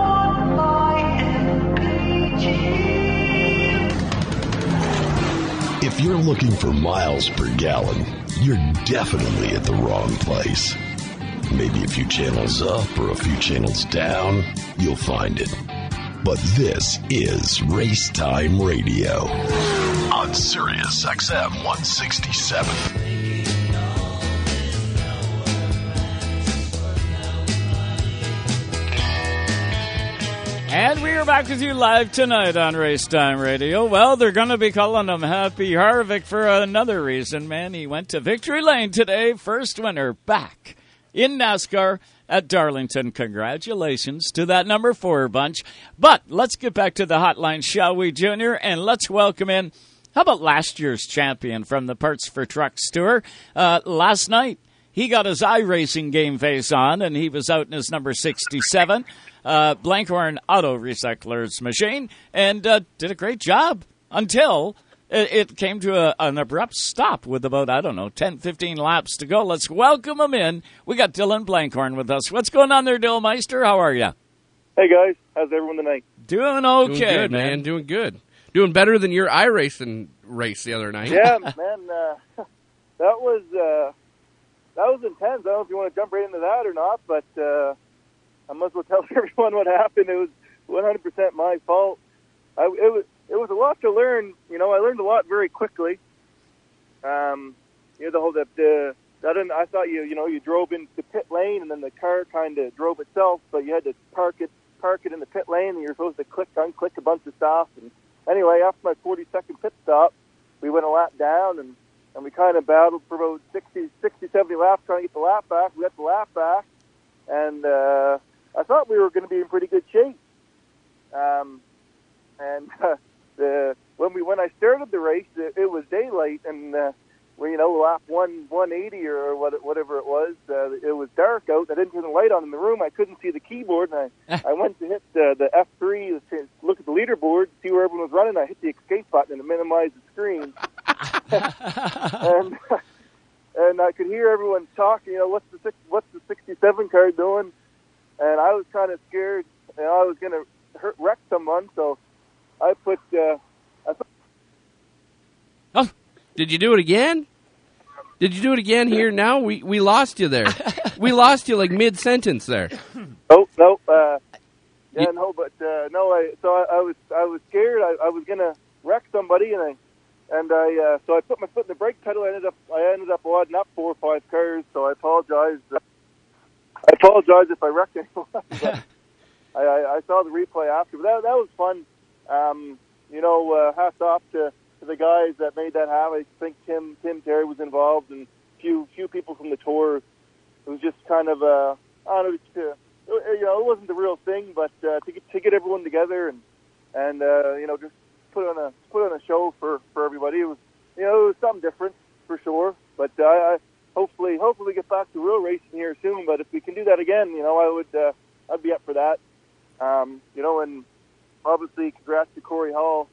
If you're looking for miles per gallon, you're definitely at the wrong place. Maybe a few channels up or a few channels down, you'll find it. But this is Racetime Radio on Sirius XM 167. And we are back with you live tonight on Racetime Radio. Well, they're going to be calling him Happy Harvick for another reason, man. He went to Victory Lane today, first winner back in NASCAR at Darlington. Congratulations to that number 4 bunch. But let's get back to the hotline, shall we, Junior? And let's welcome in, how about last year's champion from the Parts for Trucks Tour? Last night, he got his iRacing game face on, and he was out in his number 67, Blankhorn Auto Recyclers machine, and did a great job until it came to an abrupt stop with about, 10, 15 laps to go. Let's welcome him in. We got Dylan Blankhorn with us. What's going on there, Dillmeister? How are you? Hey, guys. How's everyone tonight? Doing okay, Doing good, man. Doing good. Doing better than your iRacing race the other night. Yeah, man. That was intense. I don't know if you want to jump right into that or not, but I must as well tell everyone what happened. It was 100% my fault. It was a lot to learn. I learned a lot very quickly. I thought you drove into the pit lane and then the car kind of drove itself, but you had to park it in the pit lane and you're supposed to unclick a bunch of stuff. And anyway, after my 40-second pit stop, we went a lap down and we kind of battled for about 60, 70 laps trying to get the lap back. We got the lap back, and I thought we were going to be in pretty good shape. When I started the race, it was daylight, and lap 180 or whatever it was, it was dark out. I didn't turn the light on in the room. I couldn't see the keyboard, and I went to hit the F3 to look at the leaderboard, see where everyone was running. I hit the escape button to minimize the screen, and I could hear everyone talking. What's the 67 car doing? And I was kind of scared. I was going to wreck someone, so I put. Did you do it again? Did you do it again here now? We lost you there. We lost you like mid-sentence there. Oh, no. So I was scared. I was going to wreck somebody, so I put my foot in the brake pedal. I ended up wadding up 4 or 5 cars, so I apologize. I apologize if I wrecked anyone. But I saw the replay after. But that was fun. Hats off to the guys that made that happen. I think Tim Terry was involved, and few people from the tour. It was just kind of it wasn't the real thing, but to get everyone together and just put on a show for everybody. It was it was something different for sure. But I hopefully get back to real racing here soon. But if we can do that again, I'd be up for that. And obviously congrats to Corey Hall.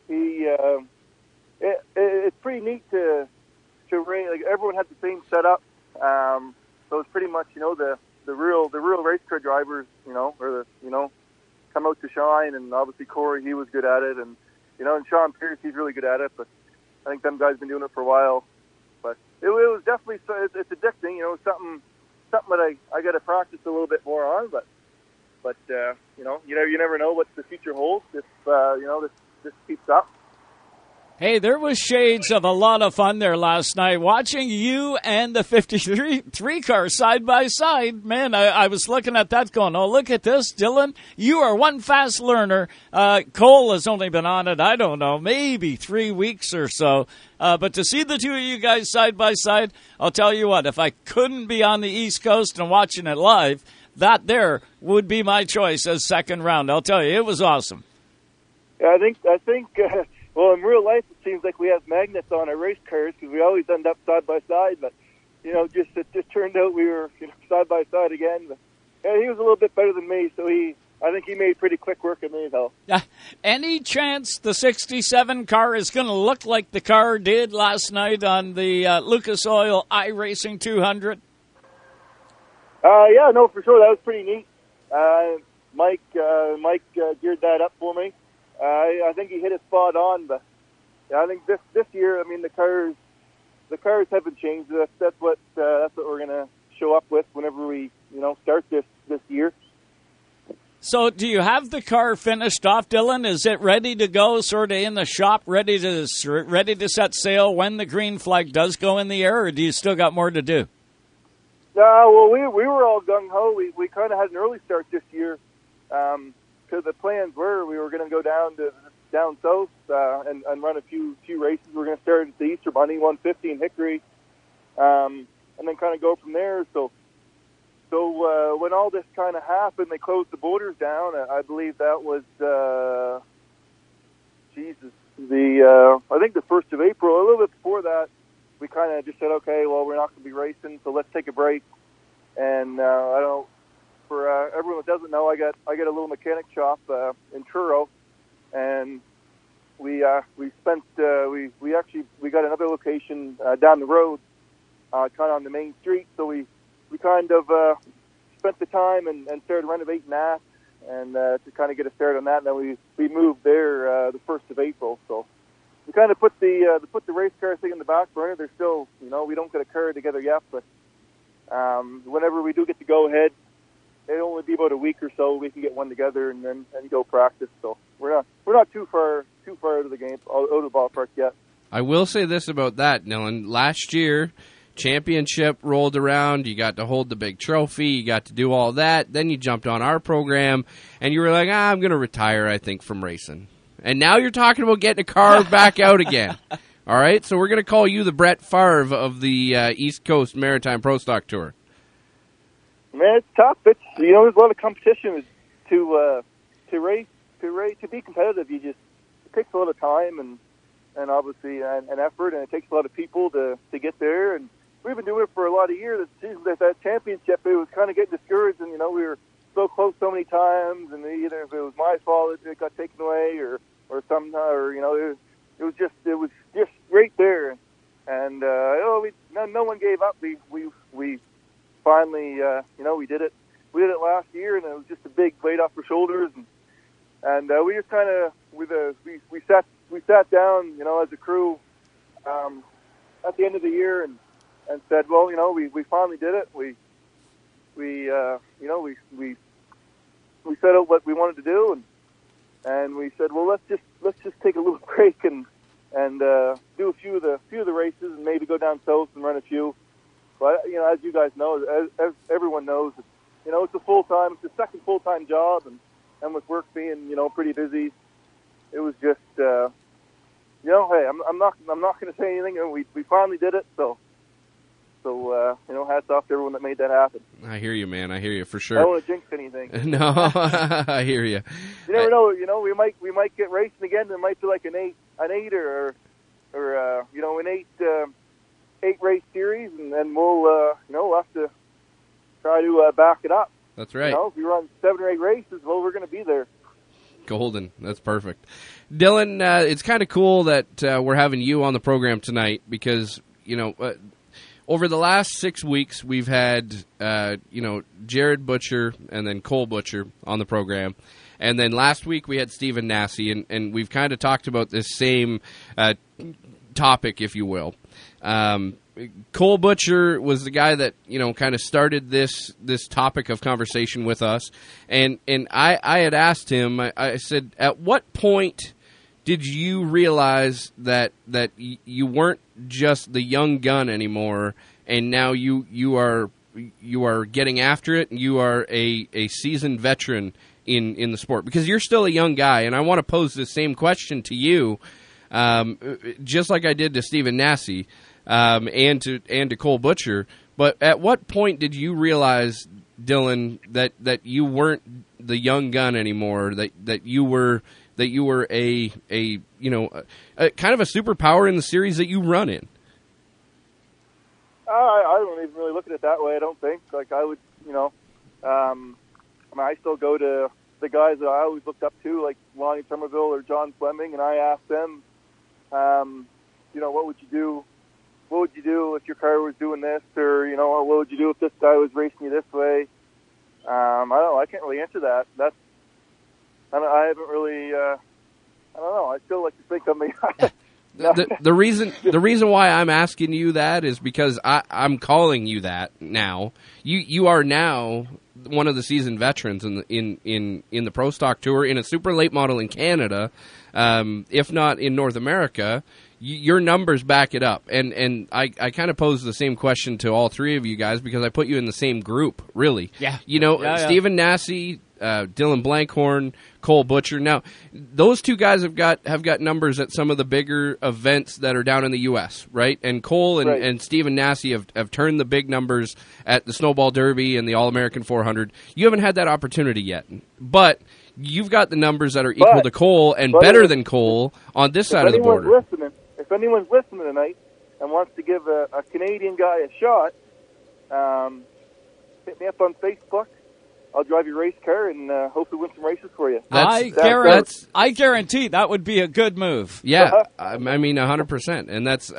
It's pretty neat to race. Like, everyone had the same setup, so it's pretty much the real race car drivers, come out to shine. And obviously Corey, he was good at it, and and Sean Pierce, he's really good at it. But I think them guys have been doing it for a while. But it was definitely, it's addicting. Something something that I got to practice a little bit more on. But you know, you never know what the future holds if you know this keeps up. Hey, there was shades of a lot of fun there last night. Watching you and the 53 car side by side, man, I was looking at that going, oh, look at this, Dylan. You are one fast learner. Cole has only been on it, I don't know, maybe 3 weeks or so. But to see the two of you guys side by side, I'll tell you what, if I couldn't be on the East Coast and watching it live, that there would be my choice as second round. I'll tell you, it was awesome. Yeah, I think. Well, in real life, it seems like we have magnets on our race cars because we always end up side by side. But you know, it just turned out we were side by side again. But yeah, he was a little bit better than me, so I think he made pretty quick work of me, though. Any chance the 67 car is going to look like the car did last night on the Lucas Oil iRacing 200? Yeah, no, for sure. That was pretty neat. Mike geared that up for me. I think he hit it spot on, but yeah, I think this year, I mean, the cars haven't changed. That's what we're gonna show up with whenever we start this year. So, do you have the car finished off, Dylan? Is it ready to go, sort of in the shop, ready to set sail when the green flag does go in the air, or do you still got more to do? Well, we were all gung ho. We kind of had an early start this year. Because the plans were we were going to go down south and run a few races. We're going to start at the Easter Bunny 150 in Hickory, and then kind of go from there. So when all this kind of happened, they closed the borders down. I believe that was I think the 1st of April. A little bit before that, we kind of just said, okay, well, we're not going to be racing, so let's take a break. And I don't. For everyone that doesn't know, I got a little mechanic shop in Truro, and we got another location down the road, kind of on the main street. So we kind of spent the time and started renovating that, and to kind of get a start on that. And then we moved there the 1st of April. So we kind of put the race car thing in the back burner. There's still we don't get a car together yet, but whenever we do get to go ahead. It'll only be about a week or so. We can get one together and go practice. So we're not too far out of the game, out of the ballpark yet. I will say this about that, Dylan. Last year, championship rolled around. You got to hold the big trophy. You got to do all that. Then you jumped on our program, and you were like, I'm going to retire, I think, from racing. And now you're talking about getting a car back out again. All right? So we're going to call you the Brett Favre of the East Coast Maritime Pro Stock Tour. Man, it's tough. It's there's a lot of competition to race, to be competitive. It takes a lot of time and obviously an effort, and it takes a lot of people to get there. And we've been doing it for a lot of years. That championship, it was kind of getting discouraged, and we were so close so many times, and either if it was my fault it got taken away, or it was just right there, and no one gave up. We finally, we did it. We did it last year, and it was just a big weight off our shoulders, and we just kind of we sat down, as a crew, at the end of the year, and said, well, we finally did it. We set out what we wanted to do, and we said, well, let's just take a little break and do a few of the races, and maybe go down south and run a few. But as you guys know, as everyone knows, it's a full-time, it's a second full-time job, and with work being pretty busy, it was just hey, I'm not going to say anything. We finally did it, so hats off to everyone that made that happen. I hear you, man. I hear you for sure. I don't want to jinx anything. No, I hear you. You never know. We might get racing again. There might be like an eight or an eight race series, and then we'll have to try to back it up. That's right. If we run 7 or 8 races, well, we're going to be there. Golden. That's perfect. Dylan, it's kind of cool that we're having you on the program tonight because, over the last 6 weeks, we've had, Jared Butcher and then Cole Butcher on the program. And then last week we had Stephen Nasse, and we've kind of talked about this same topic, if you will. Cole Butcher was the guy that, kind of started this topic of conversation with us. And I had asked him, I said, at what point did you realize that you weren't just the young gun anymore, and now you are getting after it, and you are a seasoned veteran in the sport? Because you're still a young guy, and I want to pose the same question to you, just like I did to Stephen Nasse, and to Cole Butcher. But at what point did you realize, Dylan, that you weren't the young gun anymore, that you were a kind of a superpower in the series that you run in? I don't even really look at it that way. I don't think. Like, I would, I still go to the guys that I always looked up to, like Lonnie Somerville or John Fleming, and I ask them, what would you do? What would you do if your car was doing this, or what would you do if this guy was racing you this way? I don't know. I can't really answer that. I haven't really. I don't know. I still like to think I'm the reason why I'm asking you that is because I'm calling you that now. You are now one of the seasoned veterans in the Pro Stock Tour, in a super late model in Canada, if not in North America. Your numbers back it up, and I kind of pose the same question to all three of you guys because I put you in the same group, really. Yeah. Stephen Nasse, Dylan Blankhorn, Cole Butcher. Now, those two guys have got numbers at some of the bigger events that are down in the U.S., right? And Cole and Stephen Nasse have turned the big numbers at the Snowball Derby and the All-American 400. You haven't had that opportunity yet, but you've got the numbers that are equal to Cole and better than Cole on this side of the border. If anyone's listening tonight and wants to give a Canadian guy a shot, hit me up on Facebook. I'll drive your race car and hopefully win some races for you. I guarantee that would be a good move. Yeah, I mean 100%, and that's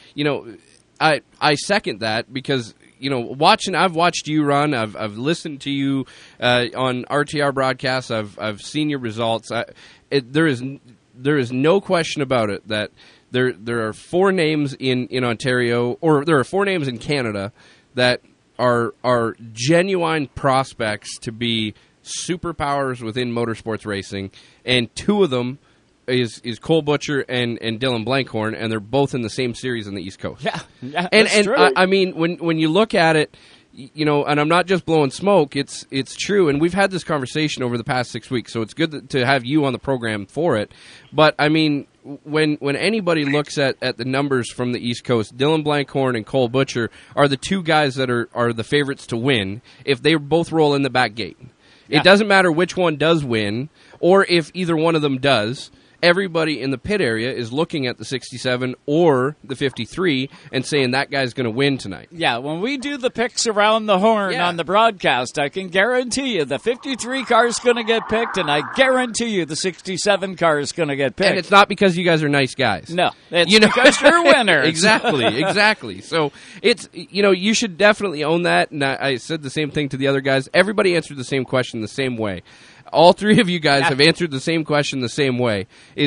I second that because I've watched you run. I've listened to you on RTR broadcasts. I've seen your results. There is no question about it that there are four names in Ontario, or there are four names in Canada that are genuine prospects to be superpowers within motorsports racing, and two of them is Cole Butcher and Dylan Blankhorn, and they're both in the same series on the East Coast. Yeah, and true. I mean, when you look at it, and I'm not just blowing smoke, it's true, and we've had this conversation over the past 6 weeks, so it's good to have you on the program for it. But I mean, when anybody looks at the numbers from the East Coast, Dylan Blankhorn and Cole Butcher are the two guys that are the favorites to win if they both roll in the back gate. Yeah. It doesn't matter which one does win, or if either one of them does. Everybody in the pit area is looking at the 67 or the 53 and saying that guy's going to win tonight. Yeah, when we do the picks around the horn on the broadcast, I can guarantee you the 53 car is going to get picked, and I guarantee you the 67 car is going to get picked. And it's not because you guys are nice guys. No, it's because you're winners. Exactly. So it's, you should definitely own that, and I said the same thing to the other guys. Everybody answered the same question the same way. All three of you guys have answered the same question the same way.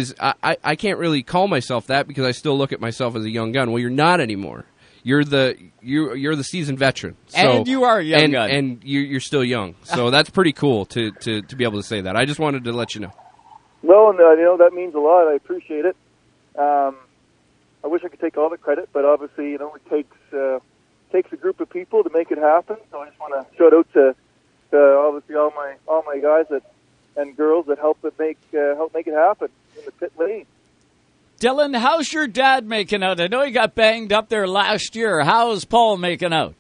I can't really call myself that because I still look at myself as a young gun. Well, you're not anymore. You're the seasoned veteran. So, and you are a young gun. And you're still young. So that's pretty cool to be able to say that. I just wanted to let you know. Well, and, that means a lot. I appreciate it. I wish I could take all the credit, but obviously, it takes a group of people to make it happen. So I just want to shout out to obviously all my guys and girls that help make it happen in the pit lane. Dylan, how's your dad making out? I know he got banged up there last year. How's Paul making out?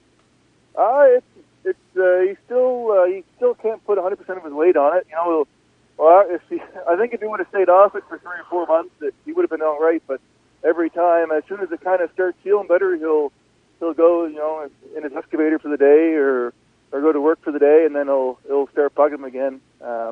He still can't put 100% of his weight on it. I think if he would have stayed off it for 3 or 4 months, he would have been all right. But every time, as soon as it kind of starts feeling better, he'll go in his excavator for the day or go to work for the day, and then it'll start bugging him again.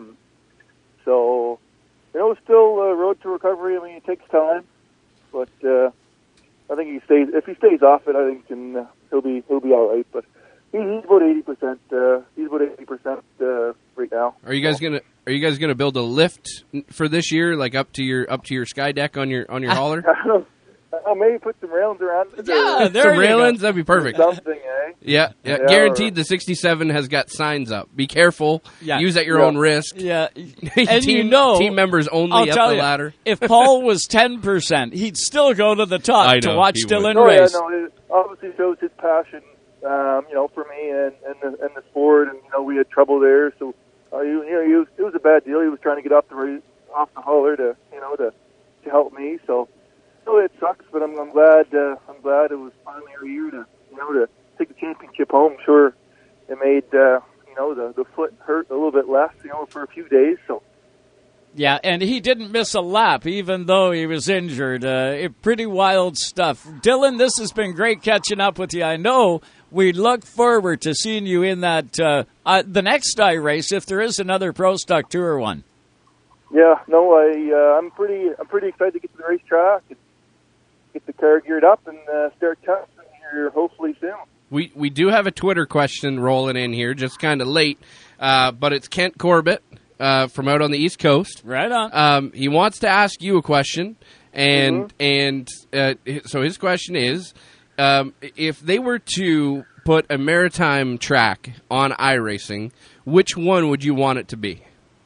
It's still a road to recovery. I mean, it takes time, but I think if he stays off it, I think he'll be all right. But he's about 80%. He's about 80% right now. Are you guys gonna build a lift for this year, like up to your sky deck on your hauler? Maybe put some railings around it. Yeah, there some you railings, go. that'd be perfect. Something, eh? Yeah. Guaranteed the 67 has got signs up. Be careful. Yeah. Use at your own risk. Yeah. And team members only I'll up tell the you, ladder. If Paul was 10%, he'd still go to the top I to know, watch he Dylan would. race. It obviously shows his passion, for me and the sport, and we had trouble there, so it was a bad deal. He was trying to get off the hauler to help me, so it sucks, but I'm glad it was finally our year to take the championship home. Sure, it made the foot hurt a little bit less, for a few days, so. Yeah, and he didn't miss a lap, even though he was injured. Pretty wild stuff. Dylan, this has been great catching up with you. I know we look forward to seeing you in that the next race, if there is another Pro Stock Tour one. Yeah, no, I'm pretty excited to get to the racetrack and get the car geared up and start testing here hopefully soon. We do have a Twitter question rolling in here, just kind of late, but it's Kent Corbett from out on the East Coast. Right on. He wants to ask you a question, and so his question is, if they were to put a maritime track on iRacing, which one would you want it to be?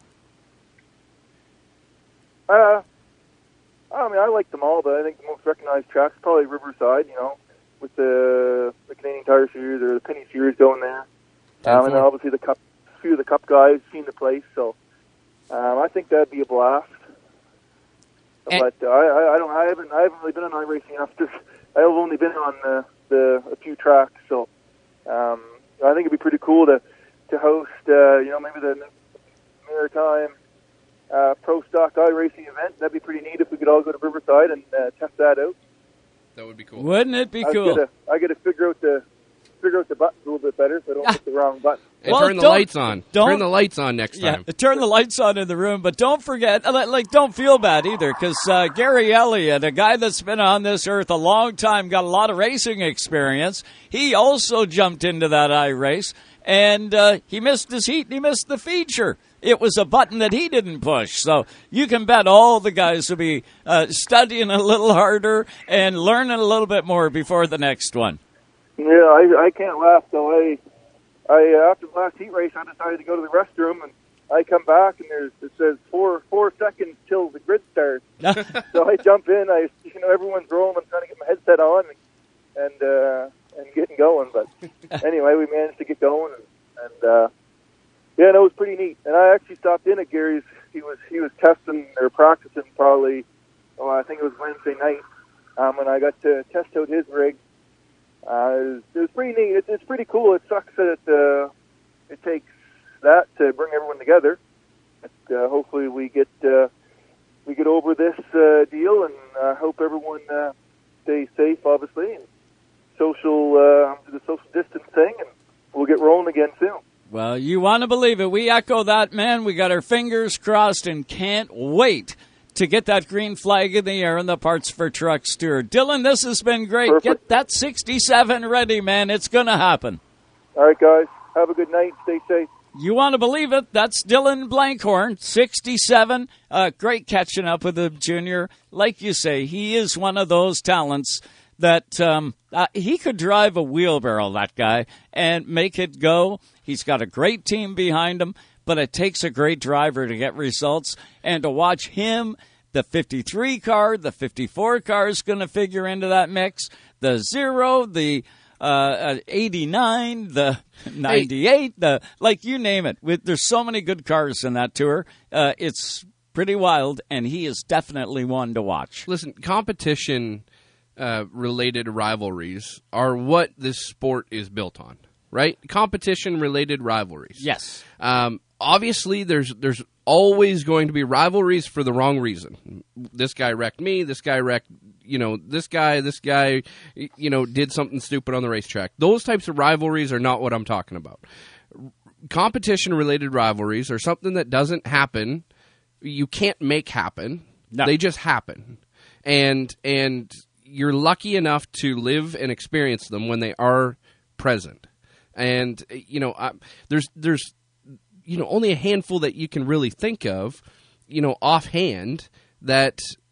I like them all, but I think the most recognized track's probably Riverside, with the Canadian Tire Series or the Penny Series going there. And obviously a few of the Cup guys seen the place, so I think that'd be a blast. But I haven't really been on iRacing after. I've only been on a few tracks, so I think it'd be pretty cool to host maybe the Maritime Pro Stock iRacing event. That'd be pretty neat if we could all go to Riverside and test that out. That would be cool. Wouldn't it be cool? I got to figure out the buttons a little bit better, so I don't hit the wrong button. And turn the lights on. Turn the lights on next time. Yeah, turn the lights on in the room, but don't forget, don't feel bad either, because Gary Elliott, a guy that's been on this earth a long time, got a lot of racing experience. He also jumped into that iRace, and he missed his heat, and he missed the feature. It was a button that he didn't push. So you can bet all the guys will be studying a little harder and learning a little bit more before the next one. Yeah, I can't laugh, though. I after the last heat race, I decided to go to the restroom, and I come back, and it says 4 seconds till the grid starts. So I jump in. Everyone's rolling. I'm trying to get my headset on and getting going. But anyway, we managed to get going, and it was pretty neat. And I actually stopped in at Gary's. He was testing or practicing probably. I think it was Wednesday night, and I got to test out his rig. It was pretty neat. It's pretty cool. It sucks that it takes that to bring everyone together. But, hopefully we get over this deal, and hope everyone stays safe, obviously, and the social distancing, and we'll get rolling again soon. Well, you want to believe it. We echo that, man. We got our fingers crossed and can't wait to get that green flag in the air in the Parts for Trucks Tour. Dylan, this has been great. Perfect. Get that 67 ready, man. It's going to happen. All right, guys. Have a good night. Stay safe. You want to believe it? That's Dylan Blankhorn, 67. Great catching up with him, Junior. Like you say, he is one of those talents that he could drive a wheelbarrow, that guy, and make it go. He's got a great team behind him, but it takes a great driver to get results. And to watch him, the 53 car, the 54 car is going to figure into that mix. The 0, the 89, the 98, you name it. There's so many good cars in that tour. It's pretty wild, and he is definitely one to watch. Listen, competition related rivalries are what this sport is built on, right? Competition related rivalries. Yes. Obviously, there's always going to be rivalries for the wrong reason. This guy wrecked me. This guy wrecked, this guy, did something stupid on the racetrack. Those types of rivalries are not what I'm talking about. Competition-related rivalries are something that doesn't happen. You can't make happen. No. They just happen. And you're lucky enough to live and experience them when they are present. And, there's only a handful that you can really think of, offhand that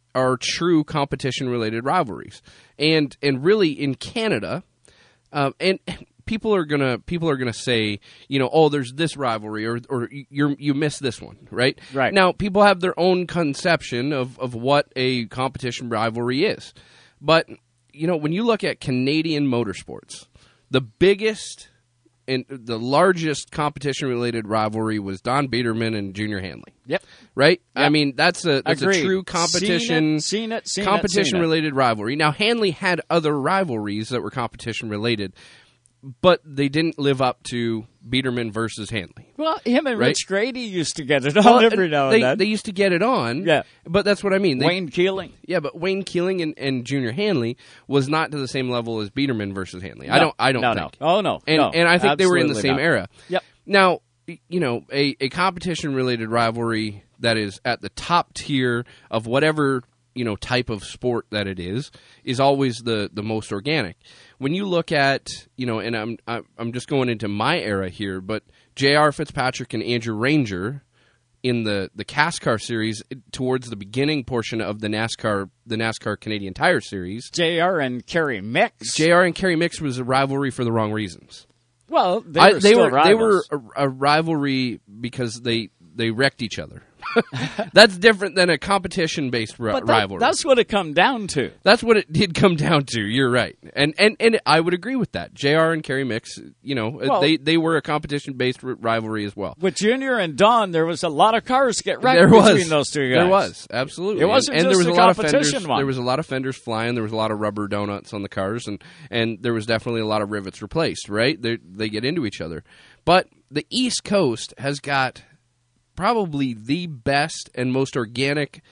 are true competition-related rivalries, and really in Canada, and people are gonna say, there's this rivalry, or you miss this one, right? Right. Now, people have their own conception of what a competition rivalry is, but when you look at Canadian motorsports, the biggest and the largest competition-related rivalry was Don Biederman and Junior Hanley. Yep. Right? Yep. I mean, that's a true competition Seen it. competition-related rivalry. Now, Hanley had other rivalries that were competition-related, but they didn't live up to Biederman versus Hanley. Well, him and right? Rich Grady used to get it on every now and then. They used to get it on. Yeah. But that's what I mean. Wayne Keeling. Yeah, but Wayne Keeling and Junior Hanley was not to the same level as Biederman versus Hanley. No, I don't think. No. Oh, no. And I think they were in the same not. era. Yep. Now, a competition-related rivalry that is at the top tier of whatever type of sport that it is always the most organic. When you look at and I'm just going into my era here, but J.R. Fitzpatrick and Andrew Ranger in the CASCAR series towards the beginning portion of the NASCAR Canadian Tire Series, J.R. and Kerry Mix. J.R. and Kerry Mix was a rivalry for the wrong reasons. Well, they were a rivalry because they wrecked each other. That's different than a competition-based rivalry. That's what it come down to. That's what it did come down to. You're right, and I would agree with that. JR and Kerry Mix, they were a competition-based rivalry as well. With Junior and Don, there was a lot of cars get wrecked between those two guys. There was, absolutely. It wasn't and just there was a lot competition of fenders, one. There was a lot of fenders flying. There was a lot of rubber donuts on the cars, and there was definitely a lot of rivets replaced. Right, they get into each other, but the East Coast has got probably the best and most organic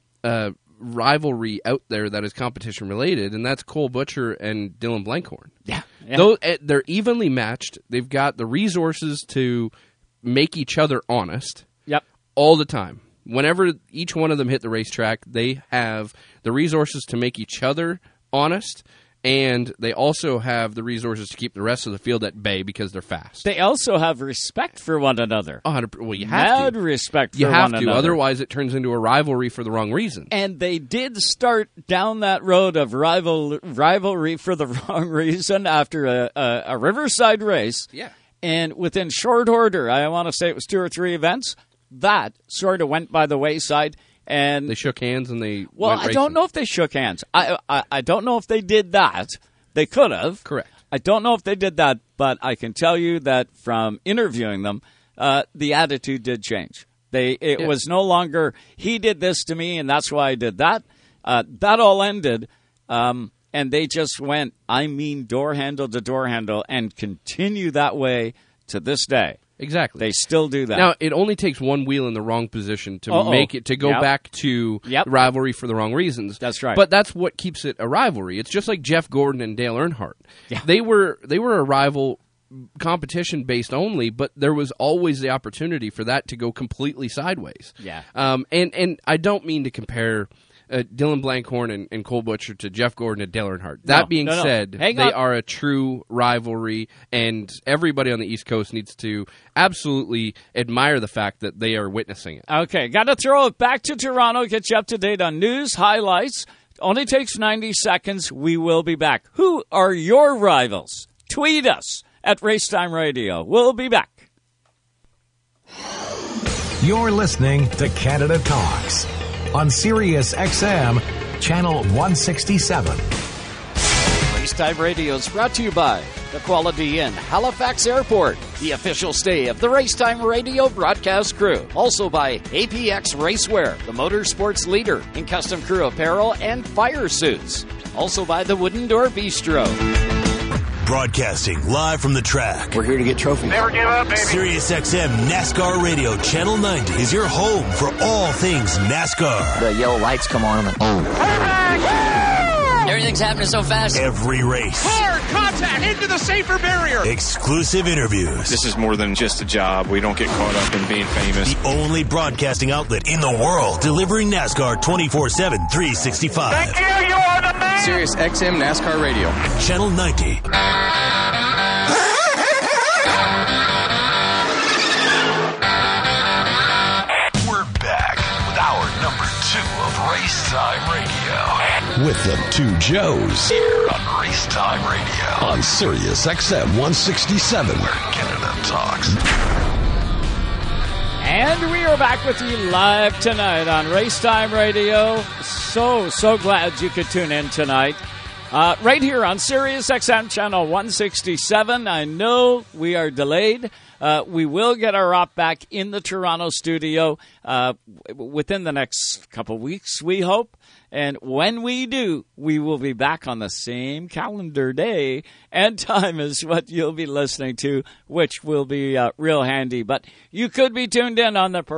rivalry out there that is competition related, and that's Cole Butcher and Dylan Blankhorn. Yeah. Though they're evenly matched, they've got the resources to make each other honest. Yep. All the time. Whenever each one of them hit the racetrack, they have the resources to make each other honest. And they also have the resources to keep the rest of the field at bay because they're fast. They also have respect for one another. 100%. Well, you have to. Respect for one another. You have to. Otherwise, it turns into a rivalry for the wrong reason. And they did start down that road of rivalry for the wrong reason after a Riverside race. Yeah. And within short order, I want to say it was 2 or 3 events, that sort of went by the wayside. And they shook hands and they went racing. I don't know if they shook hands. I don't know if they did that. They could have. Correct. I don't know if they did that, but I can tell you that from interviewing them, the attitude did change. It was no longer, he did this to me and that's why I did that. That all ended, and they just went, door handle to door handle, and continue that way to this day. Exactly. They still do that. Now, it only takes one wheel in the wrong position to make it, to go back to rivalry for the wrong reasons. That's right. But that's what keeps it a rivalry. It's just like Jeff Gordon and Dale Earnhardt. Yeah. They were a rival competition based only, but there was always the opportunity for that to go completely sideways. Yeah. And I don't mean to compare Dylan Blankhorn and Cole Butcher to Jeff Gordon and Dale Earnhardt. That being said, they are a true rivalry, and everybody on the East Coast needs to absolutely admire the fact that they are witnessing it. Okay, got to throw it back to Toronto, get you up to date on news, highlights. Only takes 90 seconds. We will be back. Who are your rivals? Tweet us at Racetime Radio. We'll be back. You're listening to Canada Talks on Sirius XM, Channel 167. Racetime Radio is brought to you by the Quality Inn, Halifax Airport, the official stay of the Racetime Radio broadcast crew. Also by APX Racewear, the motorsports leader in custom crew apparel and fire suits. Also by the Wooden Door Bistro. Broadcasting live from the track. We're here to get trophies. Never give up, baby. Sirius XM NASCAR Radio Channel 90 is your home for all things NASCAR. The yellow lights come on and everything's happening so fast. Every race. Hard contact into the safer barrier. Exclusive interviews. This is more than just a job. We don't get caught up in being famous. The only broadcasting outlet in the world delivering NASCAR 24/7, 365. Thank you. You are the man. Sirius XM NASCAR Radio. Channel 90. We're back with hour number of Race Time Radio. With the two Joes here on Race Time Radio on Sirius XM 167, where Canada talks. And we are back with you live tonight on Race Time Radio. So glad you could tune in tonight. Right here on Sirius XM Channel 167. I know we are delayed. We will get our op back in the Toronto studio within the next couple weeks, we hope. And when we do, we will be back on the same calendar day and time as what you'll be listening to, which will be real handy. But you could be tuned in on the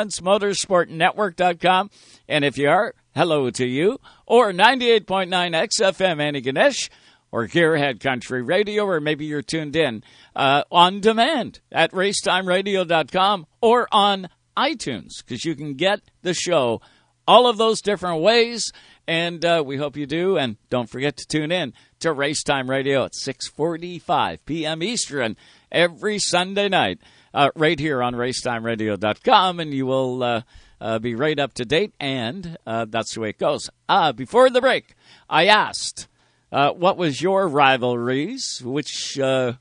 PerformanceMotorsportNetwork.com. And if you are, hello to you. Or 98.9 XFM Antigonish, or Gearhead Country Radio, or maybe you're tuned in on demand at racetimeradio.com or on iTunes, because you can get the show all of those different ways, and we hope you do. And don't forget to tune in to Racetime Radio at 6:45 p.m. Eastern every Sunday night right here on racetimeradio.com, and you will be right up to date, and that's the way it goes. Before the break, I asked, what was your rivalries? Which one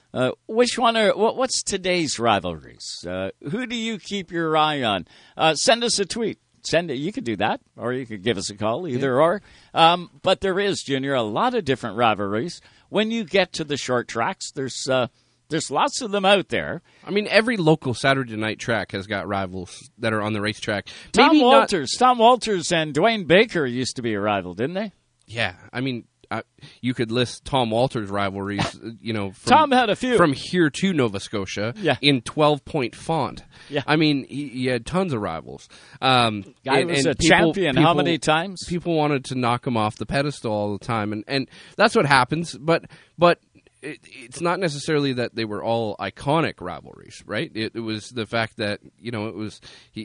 are? What's today's rivalries? Who do you keep your eye on? Send us a tweet. You could do that, or you could give us a call, either or. But there is, Junior, a lot of different rivalries. When you get to the short tracks, there's lots of them out there. I mean, every local Saturday night track has got rivals that are on the racetrack. Tom Walters and Dwayne Baker used to be a rival, didn't they? Yeah, I mean, you could list Tom Walters' rivalries, Tom had a few. From here to Nova Scotia in 12-point font. Yeah. I mean, he had tons of rivals. Guy was a champion how many times? People wanted to knock him off the pedestal all the time, and that's what happens, but it's not necessarily that they were all iconic rivalries, right? It was the fact that, it was...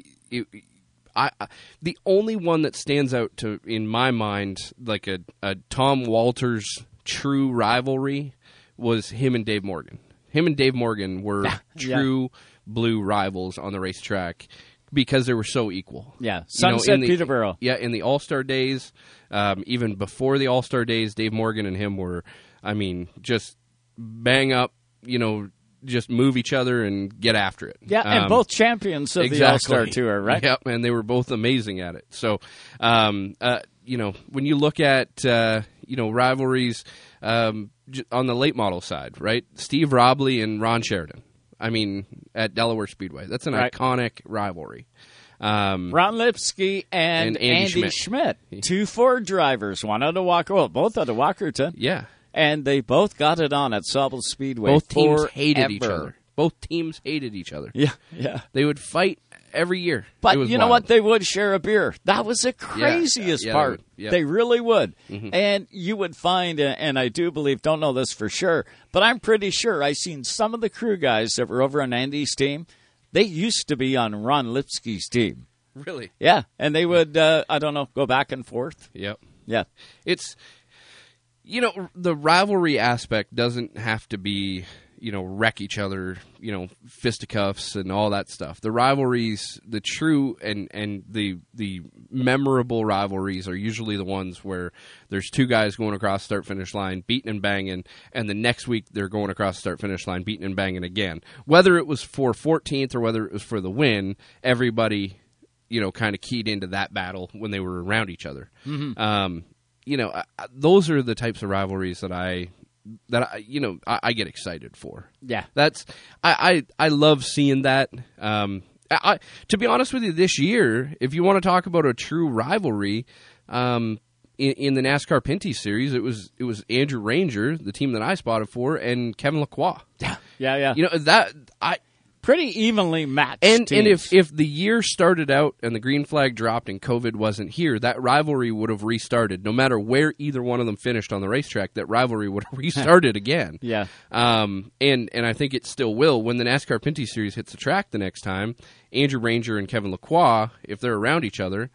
the only one that stands out in my mind, like a Tom Walters true rivalry, was him and Dave Morgan. Him and Dave Morgan were true blue rivals on the racetrack because they were so equal. Yeah, Sunset Peterborough. Yeah, in the All-Star days, even before the All-Star days, Dave Morgan and him were, just bang up, just move each other and get after it. Yeah, and both champions of the All-Star Tour, right? Yep, and they were both amazing at it. So, when you look at, rivalries on the late model side, right? Steve Robley and Ron Sheridan, at Delaware Speedway. That's an iconic rivalry. Ron Lipsky and Andy Schmidt. Two Ford drivers, one out of both out of Walkerton. Yeah. And they both got it on at Sauble Speedway. Both teams hated each other. Both teams hated each other. Yeah. They would fight every year. But you know what? They would share a beer. That was the craziest part. They really would. Mm-hmm. And you would find, and I do believe, don't know this for sure, but I'm pretty sure I've seen some of the crew guys that were over on Andy's team. They used to be on Ron Lipsky's team. Really? Yeah. And they would, go back and forth. Yep. Yeah. It's... the rivalry aspect doesn't have to be, wreck each other, fisticuffs and all that stuff. The rivalries, the true and the memorable rivalries are usually the ones where there's two guys going across start-finish line, beating and banging, and the next week they're going across start-finish line, beating and banging again. Whether it was for 14th or whether it was for the win, everybody, kind of keyed into that battle when they were around each other. Mm-hmm. Those are the types of rivalries that I get excited for. Yeah, that's I love seeing that. To be honest with you, this year, if you want to talk about a true rivalry, in the NASCAR Pinty Series, it was Andrew Ranger, the team that I spotted for, and Kevin Lacroix. Yeah. Pretty evenly matched. And if the year started out and the green flag dropped and COVID wasn't here, that rivalry would have restarted. No matter where either one of them finished on the racetrack, that rivalry would have restarted again. Yeah. And I think it still will. When the NASCAR Pinty Series hits the track the next time, Andrew Ranger and Kevin Lacroix, if they're around each other,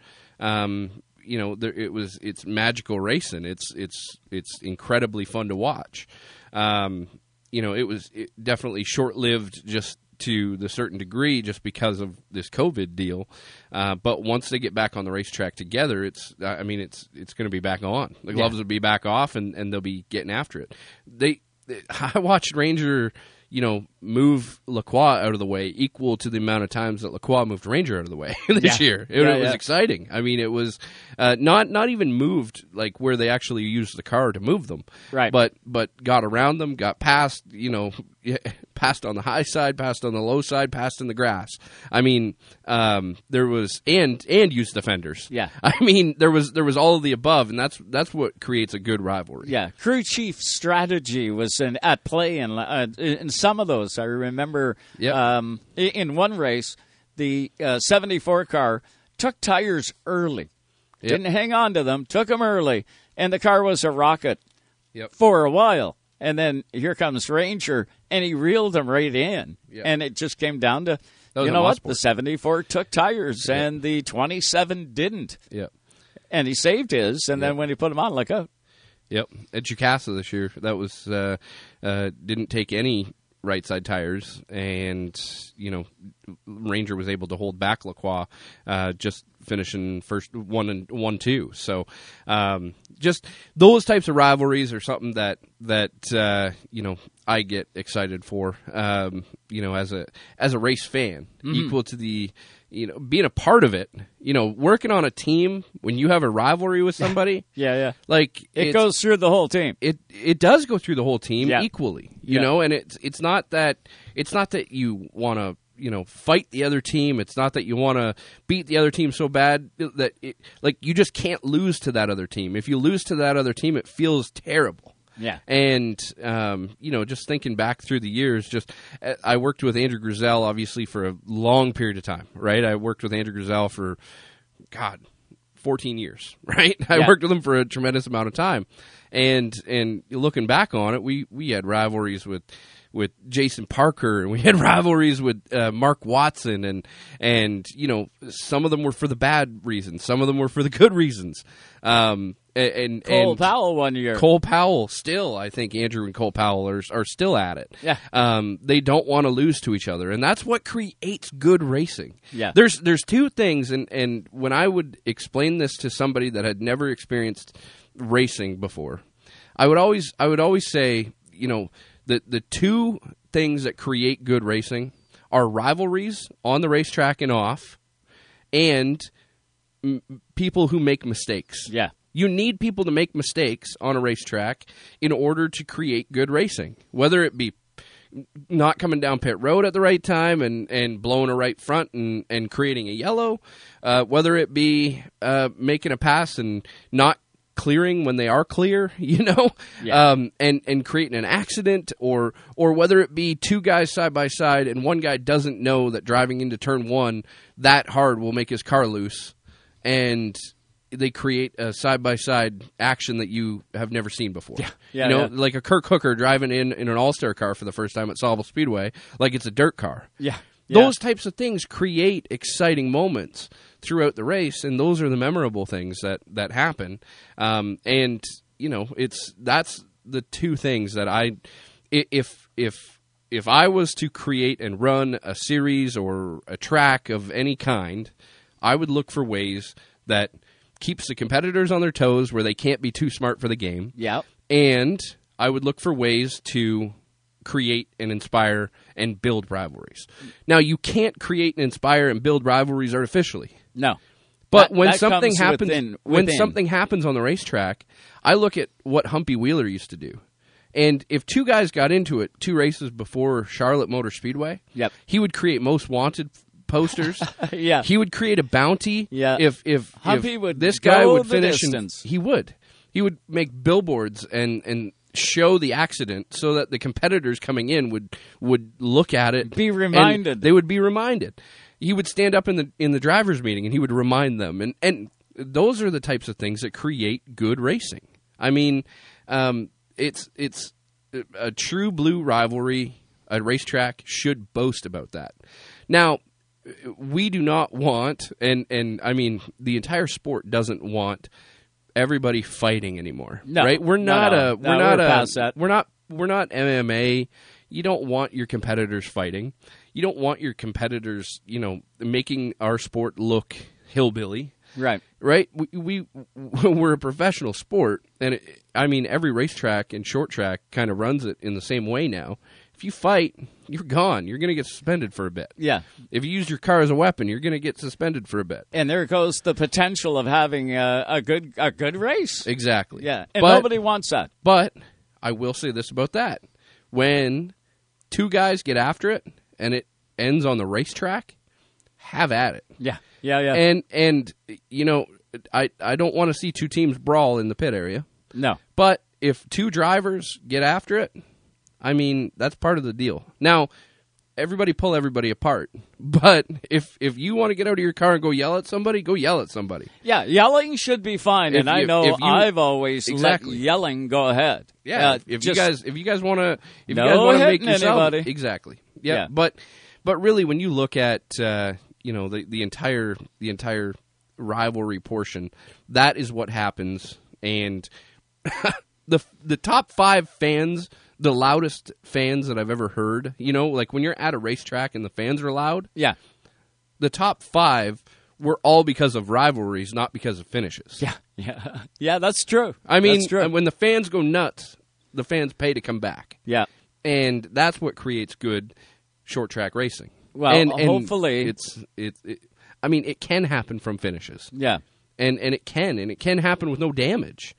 it's magical racing. It's incredibly fun to watch. It was definitely short-lived, just to the certain degree just because of this COVID deal. But once they get back on the racetrack together, it's going to be back on. The gloves will be back off, and they'll be getting after it. I watched Ranger, move Lacroix out of the way equal to the amount of times that Lacroix moved Ranger out of the way this year. It was exciting. I mean, it was not even moved like where they actually used the car to move them, right? But got around them, got past, passed on the high side, passed on the low side, passed in the grass. I mean, there was and used defenders. Yeah, I mean, there was all of the above, and that's what creates a good rivalry. Yeah, crew chief strategy was at play in some of those. I remember in one race, the 74 car took tires early, didn't hang on to them, took them early, and the car was a rocket for a while. And then here comes Ranger, and he reeled them right in. Yep. And it just came down to, the 74 took tires, and the 27 didn't. Yep. And he saved his, and then when he put them on, look out. Yep. At Jukasa this year, that was didn't take any right side tires, and Ranger was able to hold back Lacroix, just finishing first 1-2. So just those types of rivalries are something that I get excited for. As a race fan, equal to the being a part of it. Working on a team when you have a rivalry with somebody. Like it goes through the whole team. It does go through the whole team equally. And it's not that you want to fight the other team. It's not that you want to beat the other team so bad that you just can't lose to that other team. If you lose to that other team, it feels terrible. Yeah. And, just thinking back through the years, I worked with Andrew Grizel, obviously, for a long period of time, right? I worked with Andrew Grizel for, 14 years, right? I worked with him for a tremendous amount of time. And looking back on it, we had rivalries with Jason Parker, and we had rivalries with Mark Watson, and some of them were for the bad reasons, some of them were for the good reasons. And Cole Powell one year. Cole Powell still, I think Andrew and Cole Powell are still at it. Yeah. They don't want to lose to each other, and that's what creates good racing. Yeah. There's two things, and when I would explain this to somebody that had never experienced racing before, I would always say, the two things that create good racing are rivalries on the racetrack and off, and people who make mistakes. Yeah. You need people to make mistakes on a racetrack in order to create good racing, whether it be not coming down pit road at the right time and blowing a right front and creating a yellow, whether it be making a pass and not clearing when they are clear, and creating an accident, or whether it be two guys side by side and one guy doesn't know that driving into turn one that hard will make his car loose, and they create a side-by-side action that you have never seen before. Like a Kirk Hooker driving in an All-Star car for the first time at Salvo Speedway, like it's a dirt car. Those types of things create exciting moments throughout the race, and those are the memorable things that happen. That's the two things that if I was to create and run a series or a track of any kind, I would look for ways that keeps the competitors on their toes where they can't be too smart for the game. Yeah. And I would look for ways to create and inspire and build rivalries. Now, you can't create and inspire and build rivalries artificially. No. But when something happens when something happens on the racetrack, I look at what Humpy Wheeler used to do. And if two guys got into it 2 races before Charlotte Motor Speedway, he would create most wanted posters. He would create a bounty. If Humpy would this guy would the finish, distance. He would make billboards and show the accident so that the competitors coming in would look at it, be reminded. They would be reminded. He would stand up in the drivers' meeting and he would remind them, and those are the types of things that create good racing. I mean, it's a true blue rivalry. A racetrack should boast about that. Now, we do not want, and I mean, the entire sport doesn't want everybody fighting anymore. No, right? We're not past that. We're not MMA. You don't want your competitors fighting. you don't want your competitors, making our sport look hillbilly. Right. We're a professional sport, and every racetrack and short track kind of runs it in the same way now. If you fight, you're gone. You're going to get suspended for a bit. Yeah. If you use your car as a weapon, you're going to get suspended for a bit. And there goes the potential of having a good race. Exactly. Yeah. And nobody wants that. But I will say this about that: when two guys get after it and it ends on the racetrack, have at it. Yeah. And I don't want to see two teams brawl in the pit area. No. But if two drivers get after it, that's part of the deal. Now, everybody pull everybody apart. But if you want to get out of your car and go yell at somebody, go yell at somebody. Yeah, yelling should be fine. I've always let yelling go ahead. Yeah, if you guys want to make yourself anybody. Exactly. Yeah. But really, when you look at the entire rivalry portion, that is what happens. And the top 5 fans, the loudest fans that I've ever heard, like when you're at a racetrack and the fans are loud. Yeah. The top 5 were all because of rivalries, not because of finishes. Yeah, that's true. That's true. When the fans go nuts, the fans pay to come back. Yeah. And that's what creates good short track racing. Well, and hopefully it can happen from finishes. Yeah. And it can happen with no damage.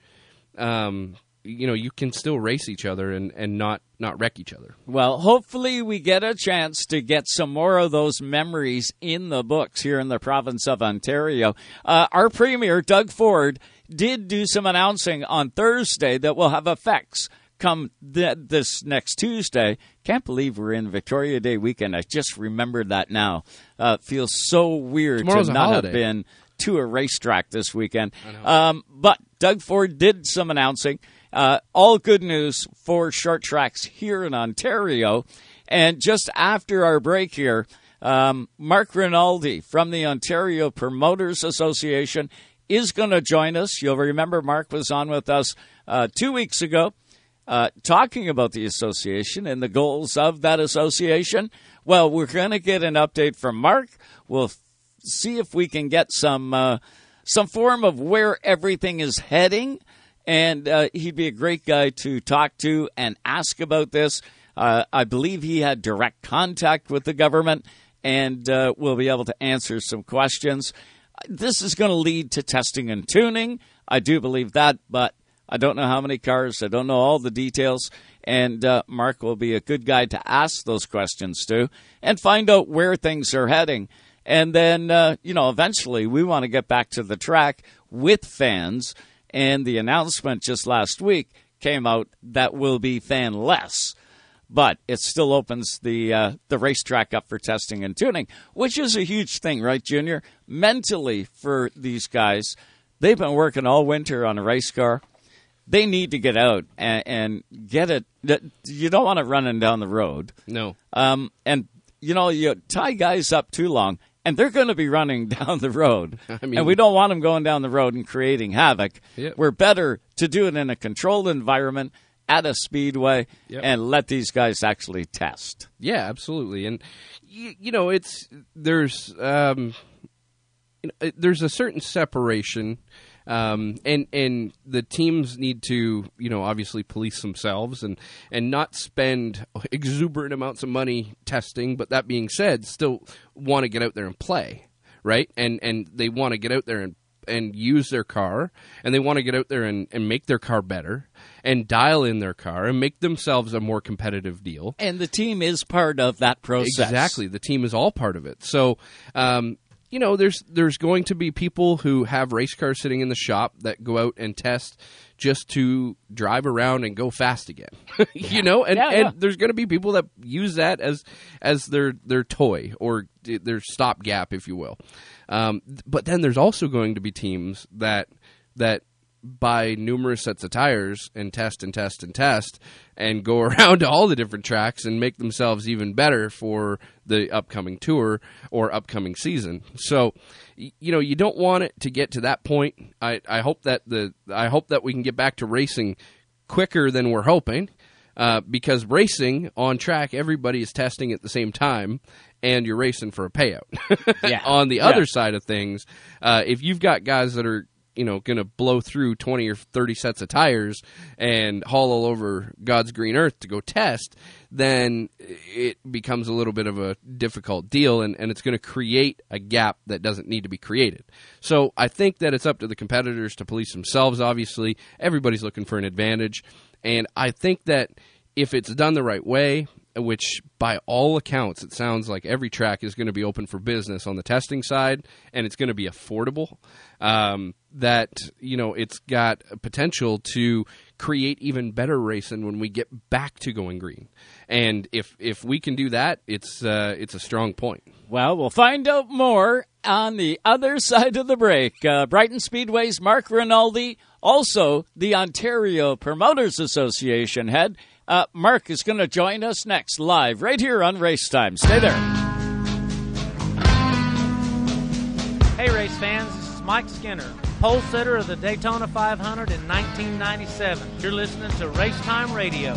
You can still race each other and not wreck each other. Well, hopefully we get a chance to get some more of those memories in the books here in the province of Ontario. Our Premier, Doug Ford, did do some announcing on Thursday that will have effects come this next Tuesday. Can't believe we're in Victoria Day weekend. I just remembered that now. Feels so weird Tomorrow's to a not holiday. have been to a racetrack this weekend. But Doug Ford did some announcing. All good news for short tracks here in Ontario. And just after our break here, Mark Rinaldi from the Ontario Promoters Association is going to join us. You'll remember Mark was on with us 2 weeks ago talking about the association and the goals of that association. Well, we're going to get an update from Mark. We'll see if we can get some form of where everything is heading. And he'd be a great guy to talk to and ask about this. I believe he had direct contact with the government and will be able to answer some questions. This is going to lead to testing and tuning. I do believe that, but I don't know how many cars. I don't know all the details. And Mark will be a good guy to ask those questions to and find out where things are heading. And then, eventually we want to get back to the track with fans. And the announcement just last week came out that will be fan-less. But it still opens the racetrack up for testing and tuning, which is a huge thing, right, Junior? Mentally, for these guys, they've been working all winter on a race car. They need to get out and get it. You don't want it running down the road. No. And, you tie guys up too long, and they're going to be running down the road. And we don't want them going down the road and creating havoc. Yep. We're better to do it in a controlled environment at a speedway and let these guys actually test. Yeah, absolutely. And, there's a certain separation. And the teams need to, obviously police themselves and not spend exuberant amounts of money testing. But that being said, still want to get out there and play, right? And they want to get out there and use their car, and they want to get out there and make their car better and dial in their car and make themselves a more competitive deal. And the team is part of that process. Exactly. The team is all part of it. So, there's going to be people who have race cars sitting in the shop that go out and test just to drive around and go fast again. And there's going to be people that use that as their toy or their stopgap, if you will. But then there's also going to be teams that buy numerous sets of tires and test and go around to all the different tracks and make themselves even better for the upcoming tour or upcoming season. So, you don't want it to get to that point. I hope that we can get back to racing quicker than we're hoping. Because racing on track, everybody is testing at the same time, and you're racing for a payout. Yeah. On the other side of things, if you've got guys that are going to blow through 20 or 30 sets of tires and haul all over God's green earth to go test, then it becomes a little bit of a difficult deal, and it's going to create a gap that doesn't need to be created. So I think that it's up to the competitors to police themselves, obviously. Everybody's looking for an advantage, and I think that if it's done the right way, which by all accounts it sounds like every track is going to be open for business on the testing side, and it's going to be affordable, that it's got potential to create even better racing when we get back to going green. And if we can do that, it's a strong point. Well, we'll find out more on the other side of the break. Brighton Speedway's Mark Rinaldi, also the Ontario Promoters Association head. Mark is going to join us next live right here on Race Time. Stay there. Hey, race fans. This is Mike Skinner, pole sitter of the Daytona 500 in 1997. You're listening to Race Time Radio.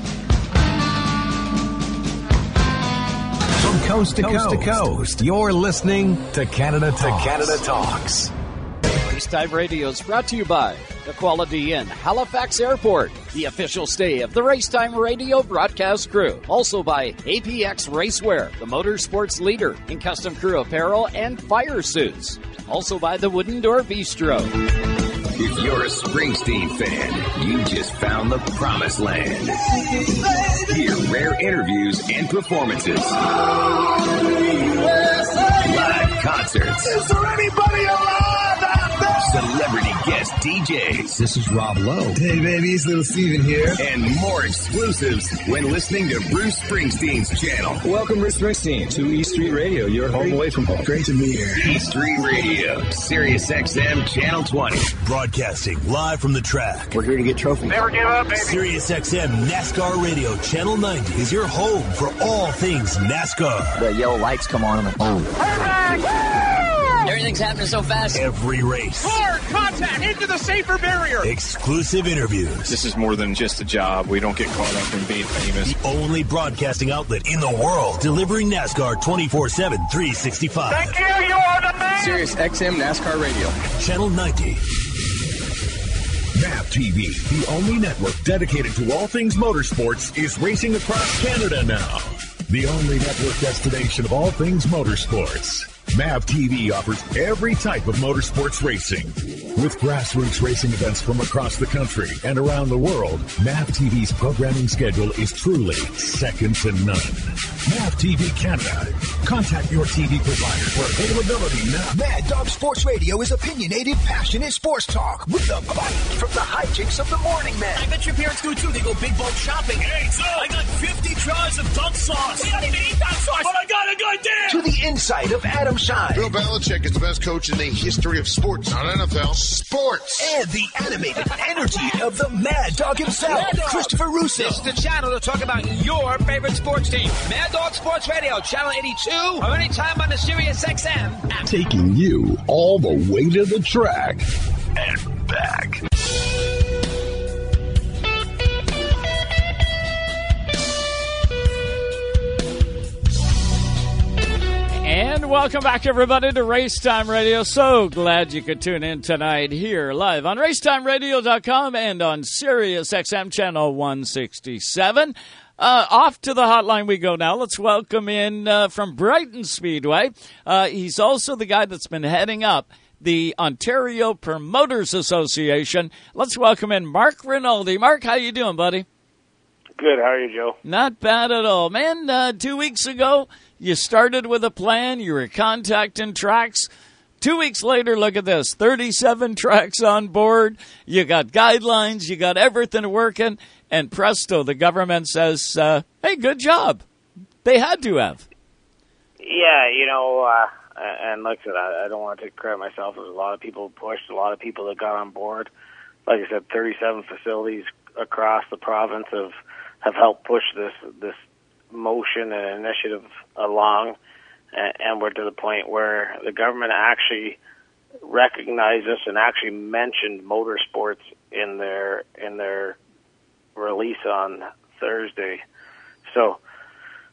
From coast to coast, you're listening to Canada Talks. Race Time Radio is brought to you by the Quality Inn, Halifax Airport, the official stay of the Race Time Radio broadcast crew. Also by APX Racewear, the motorsports leader in custom crew apparel and fire suits. Also by the Wooden Door Bistro. If you're a Springsteen fan, you just found the promised land. Hear rare interviews and performances. Live concerts. Is there anybody alive out there? Celebrity guest DJs. This is Rob Lowe. Hey, babies, little Steven here. And more exclusives when listening to Bruce Springsteen's channel. Welcome, Bruce Springsteen, to E Street Radio, your home away from home. Great to be here. E Street Radio, Sirius XM, Channel 20. Broadcasting live from the track. We're here to get trophies. Never give up, baby. Sirius XM NASCAR Radio, Channel 90 is your home for all things NASCAR. The yellow lights come on, I'm like, Everything's happening so fast. Every race. Hard contact into the safer barrier. Exclusive interviews. This is more than just a job. We don't get caught up in being famous. The only broadcasting outlet in the world delivering NASCAR 24/7, 365. Thank you. You are the man. Sirius XM NASCAR Radio. Channel 90. MAP TV, the only network dedicated to all things motorsports, is racing across Canada now. The only network destination of all things motorsports. MAP TV offers every type of motorsports racing. With grassroots racing events from across the country and around the world, MAP TV's programming schedule is truly second to none. MAP TV Canada. Contact your TV provider for availability now. Mad Dog Sports Radio is opinionated, passionate sports talk with the bite from the hijinks of the morning man. I bet your parents do too. They go big bulk shopping. Hey, so I got 50 jars of duck sauce. We don't even eat duck sauce, but I got a good deal. To the insight of Adam Shine. Bill Belichick is the best coach in the history of sports, not NFL. Sports. And the animated energy of the Mad Dog himself, Christopher Russo. This is the channel to talk about your favorite sports team. Mad Dog Sports Radio, Channel 82, or anytime on the Sirius XM app. Taking you all the way to the track and back. And welcome back, everybody, to Race Time Radio. So glad you could tune in tonight here live on racetimeradio.com and on Sirius XM Channel 167. Off to the hotline we go now. Let's welcome in from Brighton Speedway. He's also the guy that's been heading up the Ontario Promoters Association. Let's welcome in Mark Rinaldi. Mark, how you doing, buddy? Good. How are you, Joe? Not bad at all. Man, 2 weeks ago, you started with a plan. You were contacting tracks. 2 weeks later, look at this, 37 tracks on board. You got guidelines. You got everything working. And presto, the government says, hey, good job. They had to have. Yeah, and like I said, I don't want to take credit myself. There's a lot of people pushed, a lot of people that got on board. Like I said, 37 facilities across the province have helped push this motion and initiative along, and we're to the point where the government actually recognized us and actually mentioned motorsports in their release on Thursday. So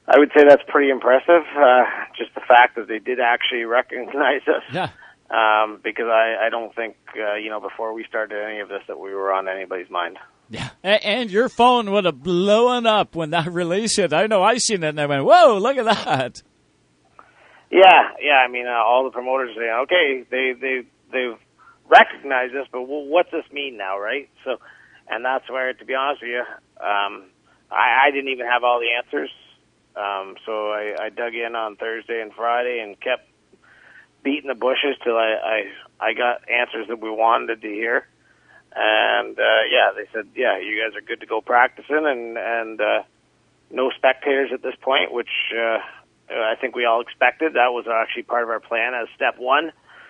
I would say that's pretty impressive. Just the fact that they did actually recognize us. Yeah. Because I don't think, before we started any of this that we were on anybody's mind. Yeah. And your phone would have blown up when that release hit. I know I seen it and I went, whoa, look at that. Yeah. I mean, all the promoters say, okay, they've recognized us, but what's this mean now, right? So, and that's where, to be honest with you, I didn't even have all the answers. So I dug in on Thursday and Friday and kept beating the bushes till I got answers that we wanted to hear. And, they said, you guys are good to go practicing and no spectators at this point, which, I think we all expected. That was actually part of our plan as step one.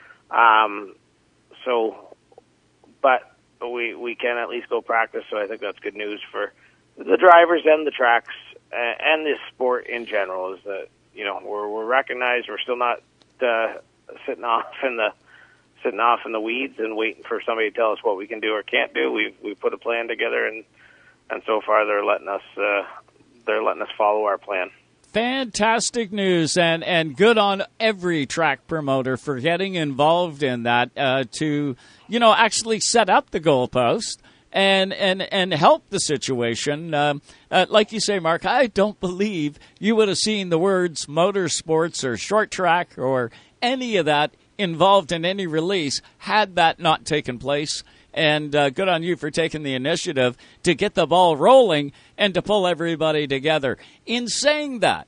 But we can at least go practice. So I think that's good news for the drivers and the tracks and this sport in general is that, we're recognized. We're still not, sitting off in the weeds and waiting for somebody to tell us what we can do or can't do. We put a plan together, and so far they're letting us follow our plan. Fantastic news, and good on every track promoter for getting involved in that to actually set up the goalpost and help the situation. Like you say, Mark, I don't believe you would have seen the words motorsports or short track or any of that involved in any release had that not taken place. And good on you for taking the initiative to get the ball rolling and to pull everybody together. In saying that,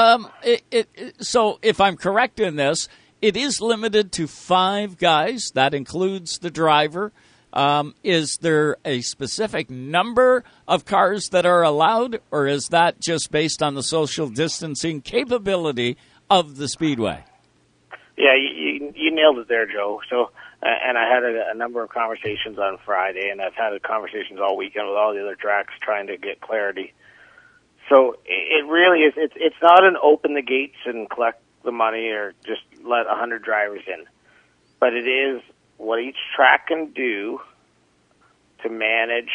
so if I'm correct in this, it is limited to 5 guys. That includes the driver. Is there a specific number of cars that are allowed, or is that just based on the social distancing capability of the Speedway? Yeah, you nailed it there, Joe. So, and I had a number of conversations on Friday, and I've had conversations all weekend with all the other tracks trying to get clarity. So it really is. It's not an open the gates and collect the money or just let 100 drivers in, but it is what each track can do to manage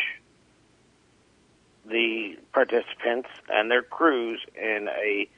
the participants and their crews in a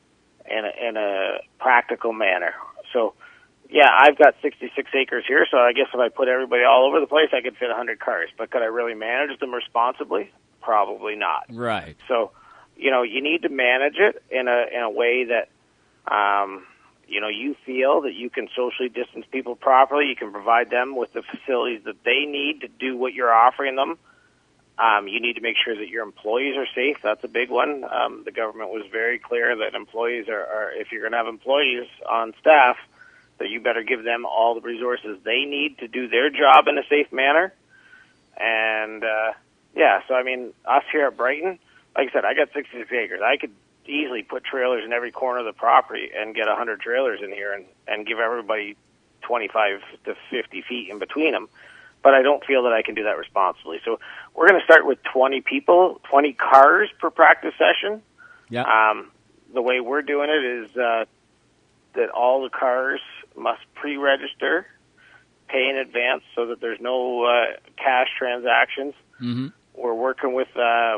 practical manner. So, yeah, I've got 66 acres here, so I guess if I put everybody all over the place, I could fit 100 cars. But could I really manage them responsibly? Probably not. Right. So, you need to manage it in a way that, you feel that you can socially distance people properly. You can provide them with the facilities that they need to do what you're offering them. You need to make sure that your employees are safe. That's a big one. The government was very clear that employees are if you're going to have employees on staff, that you better give them all the resources they need to do their job in a safe manner. And, so, I mean, us here at Brighton, like I said, I got 66 acres. I could easily put trailers in every corner of the property and get 100 trailers in here and give everybody 25 to 50 feet in between them. But I don't feel that I can do that responsibly. So we're going to start with 20 people, 20 cars per practice session. Yeah. The way we're doing it is that all the cars must pre-register, pay in advance so that there's no cash transactions. Mm-hmm. We're working with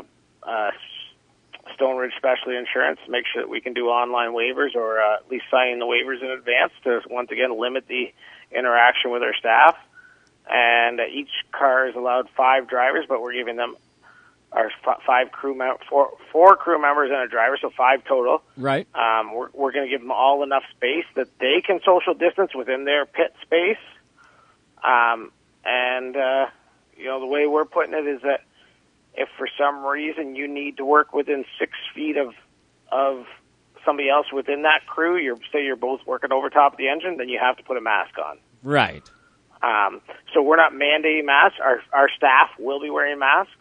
Stone Ridge Specialty Insurance to make sure that we can do online waivers or at least signing the waivers in advance to, once again, limit the interaction with our staff. And each car is allowed 5 drivers, but we're giving them our 4 crew members and a driver, so 5 total. Right. We're going to give them all enough space that they can social distance within their pit space. The way we're putting it is that if for some reason you need to work within 6 feet of somebody else within that crew, you're both working over top of the engine, then you have to put a mask on. Right. So we're not mandating masks. Our staff will be wearing masks,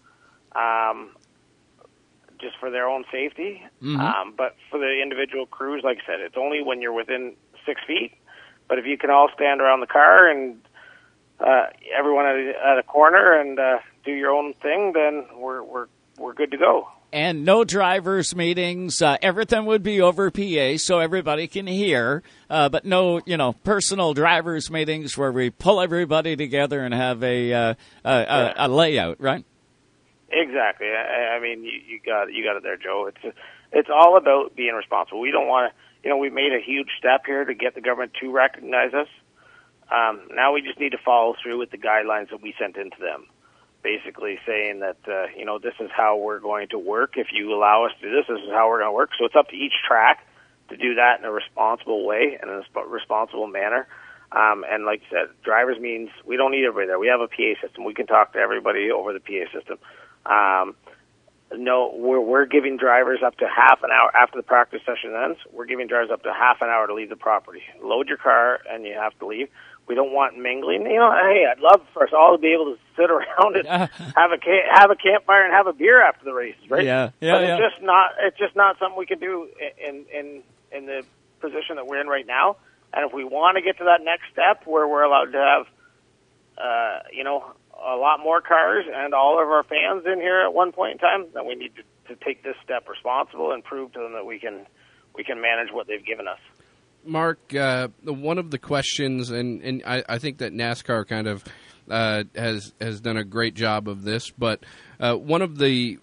just for their own safety. Mm-hmm. But for the individual crews, like I said, it's only when you're within 6 feet. But if you can all stand around the car and everyone at a corner and do your own thing, then we're good to go. And no drivers' meetings. Everything would be over PA so everybody can hear. But no, personal drivers' meetings where we pull everybody together and have a layout, right? Exactly. I mean, you got it there, Joe. it's all about being responsible. We don't want to, we've made a huge step here to get the government to recognize us. Now we just need to follow through with the guidelines that we sent into them, basically saying that, this is how we're going to work. If you allow us to do this, this is how we're going to work. So it's up to each track to do that in a responsible way and in a responsible manner. And like you said, drivers means we don't need everybody there. We have a PA system. We can talk to everybody over the PA system. No, we're giving drivers up to half an hour after the practice session ends. We're giving drivers up to half an hour to leave the property. Load your car and you have to leave. We don't want mingling. Hey, I'd love for us all to be able to sit around and have a campfire and have a beer after the races, right? It's just not something we can do in the position that we're in right now. And if we want to get to that next step where we're allowed to have, a lot more cars and all of our fans in here at one point in time, then we need to take this step responsible and prove to them that we can manage what they've given us. Mark, one of the questions, and I think that NASCAR kind of has done a great job of this, but one of the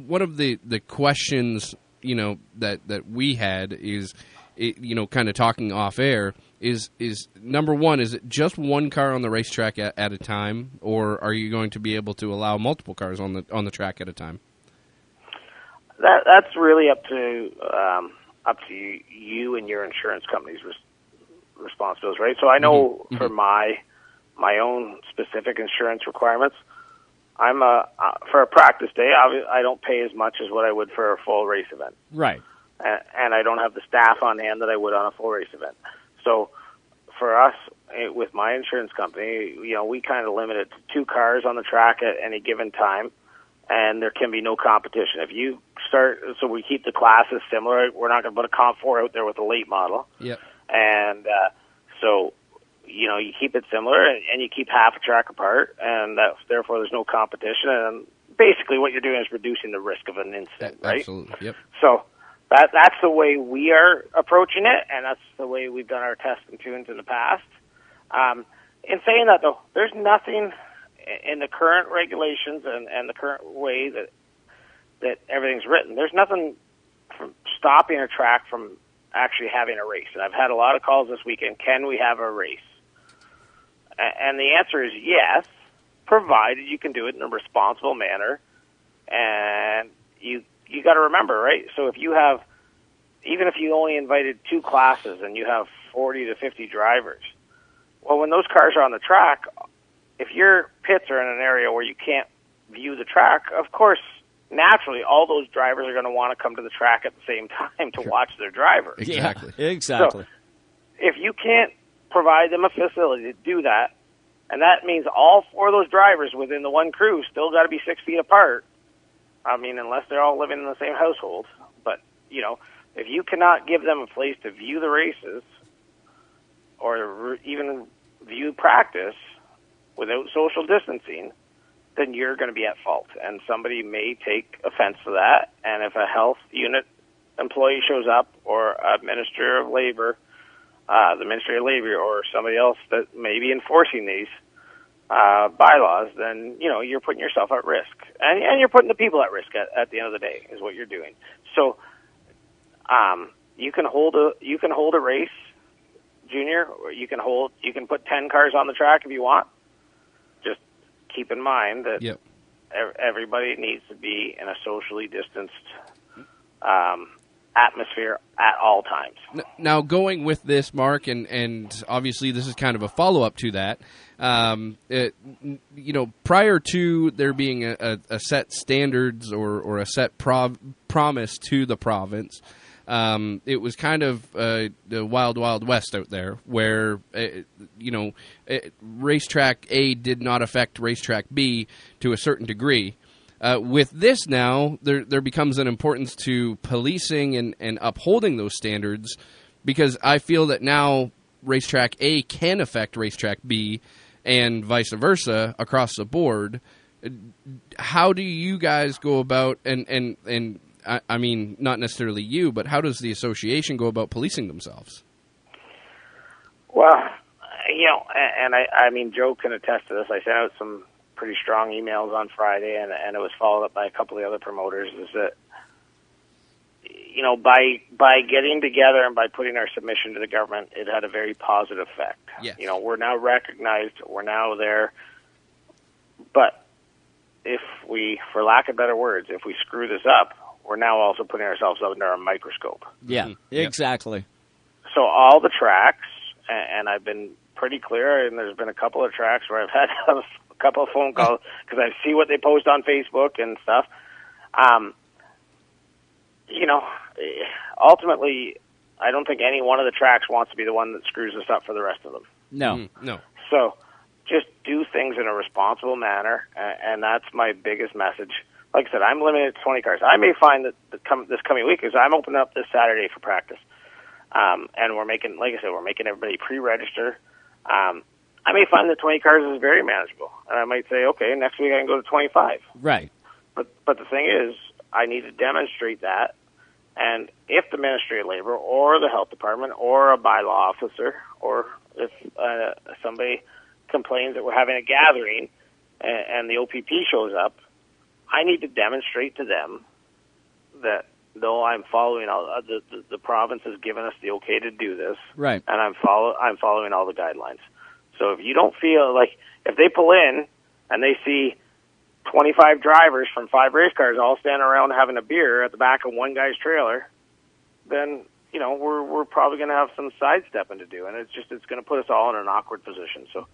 questions that we had is kind of talking off air is number one, is it just one car on the racetrack at a time, or are you going to be able to allow multiple cars on the track at a time? That's really up to you and your insurance company's responsibilities, right? So I know for my own specific insurance requirements, I'm for a practice day, I don't pay as much as what I would for a full race event. Right. And I don't have the staff on hand that I would on a full race event. So for us, with my insurance company, we kind of limit it to 2 cars on the track at any given time, and there can be no competition. If you so we keep the classes similar. We're not going to put a Comp 4 out there with a late model. Yep. And so, you keep it similar, and you keep half a track apart, and therefore there's no competition. And basically what you're doing is reducing the risk of an incident, right? Absolutely, yep. So that's the way we are approaching it, and that's the way we've done our tests and tunes in the past. In saying that, though, there's nothing in the current regulations and the current way that everything's written. There's nothing from stopping a track from actually having a race. And I've had a lot of calls this weekend, can we have a race? And the answer is yes, provided you can do it in a responsible manner. And you got to remember, right? So if you have, even if you only invited 2 classes and you have 40 to 50 drivers, well, when those cars are on the track, if your pits are in an area where you can't view the track, of course, naturally, all those drivers are going to want to come to the track at the same time to watch their driver. Exactly. Yeah, exactly. So if you can't provide them a facility to do that, and that means all 4 of those drivers within the one crew still got to be 6 feet apart. I mean, unless they're all living in the same household. But, if you cannot give them a place to view the races or even view practice without social distancing, then you're going to be at fault. And somebody may take offense to that. And if a health unit employee shows up, or a Minister of Labor, the Ministry of Labor, or somebody else that may be enforcing these bylaws, then, you're putting yourself at risk. And you're putting the people at risk at the end of the day, is what you're doing. So you can hold a race, Junior, or you can put 10 cars on the track if you want. Just keep in mind that everybody needs to be in a socially distanced atmosphere at all times. Now, going with this, Mark, and obviously this is kind of a follow-up to that, prior to there being a set standards or a set promise to the province, it was kind of the wild, wild west out there where, racetrack A did not affect racetrack B to a certain degree. With this now, there becomes an importance to policing and upholding those standards, because I feel that now racetrack A can affect racetrack B and vice versa across the board. How do you guys go about, and I mean, not necessarily you, but how does the association go about policing themselves? Well, and I mean, Joe can attest to this. I sent out some pretty strong emails on Friday, and it was followed up by a couple of the other promoters, is that, you know, by getting together and by putting our submission to the government, it had a very positive effect. Yes. You know, we're now recognized, we're now there. But if we, for lack of better words, if we screw this up, we're now also putting ourselves under a microscope. Yeah, exactly. So all the tracks, and I've been pretty clear, and there's been a couple of tracks where I've had a couple of phone calls because I see what they post on Facebook and stuff. You know, ultimately, I don't think any one of the tracks wants to be the one that screws us up for the rest of them. No. No. So just do things in a responsible manner, and that's my biggest message. Like I said, I'm limited to 20 cars. I may find that this coming week is I'm opening up this Saturday for practice. And we're making, like I said, we're making everybody pre-register. I may find that 20 cars is very manageable. And I might say, okay, next week I can go to 25. Right. But the thing is, I need to demonstrate that. And if the Ministry of Labor or the Health Department or a bylaw officer or if somebody complains that we're having a gathering and the OPP shows up, I need to demonstrate to them that though I'm following all the province has given us the okay to do this, right, and I'm following all the guidelines. So if you don't feel like if they pull in and they see 25 drivers from 5 race cars all standing around having a beer at the back of one guy's trailer, then you know we're probably going to have some sidestepping to do, and it's going to put us all in an awkward position. So.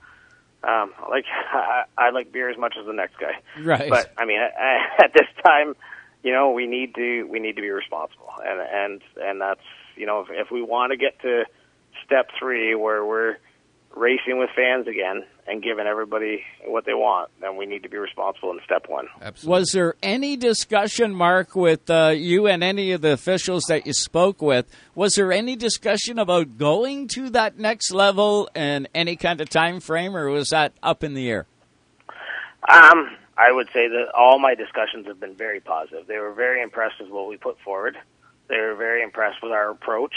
I like beer as much as the next guy, right? But I mean, at this time, you know, we need to be responsible, and that's, you know, if we want to get to step 3 where we're racing with fans again and giving everybody what they want, then we need to be responsible in step 1. Absolutely. Was there any discussion, Mark, with you and any of the officials that you spoke with? Was there any discussion about going to that next level and any kind of time frame, or was that up in the air? I would say that all my discussions have been very positive. They were very impressed with what we put forward. They were very impressed with our approach.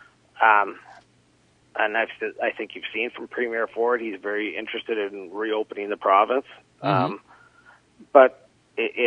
And I think you've seen from Premier Ford, he's very interested in reopening the province. Mm-hmm. But it's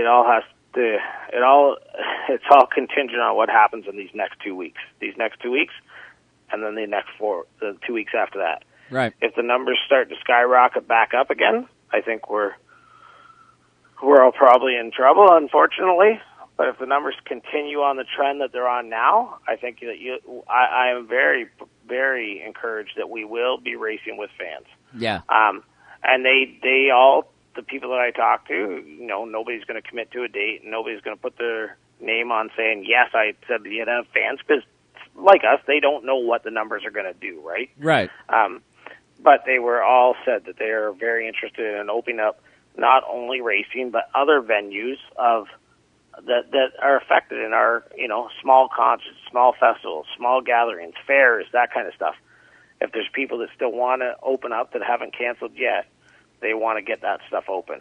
all contingent on what happens in these next 2 weeks. These next 2 weeks, and then the 2 weeks after that. Right. If the numbers start to skyrocket back up again, I think we're all probably in trouble, unfortunately. But if the numbers continue on the trend that they're on now, I think that I am very, very encouraged that we will be racing with fans. Yeah. And they all, the people that I talk to, you know, nobody's going to commit to a date, and nobody's going to put their name on saying, yes, I said that you'd have fans, because like us, they don't know what the numbers are going to do, right? Right. But they were all said that they are very interested in opening up not only racing, but other venues that are affected in our, you know, small concerts, small festivals, small gatherings, fairs, that kind of stuff. If there's people that still want to open up that haven't canceled yet, they want to get that stuff open.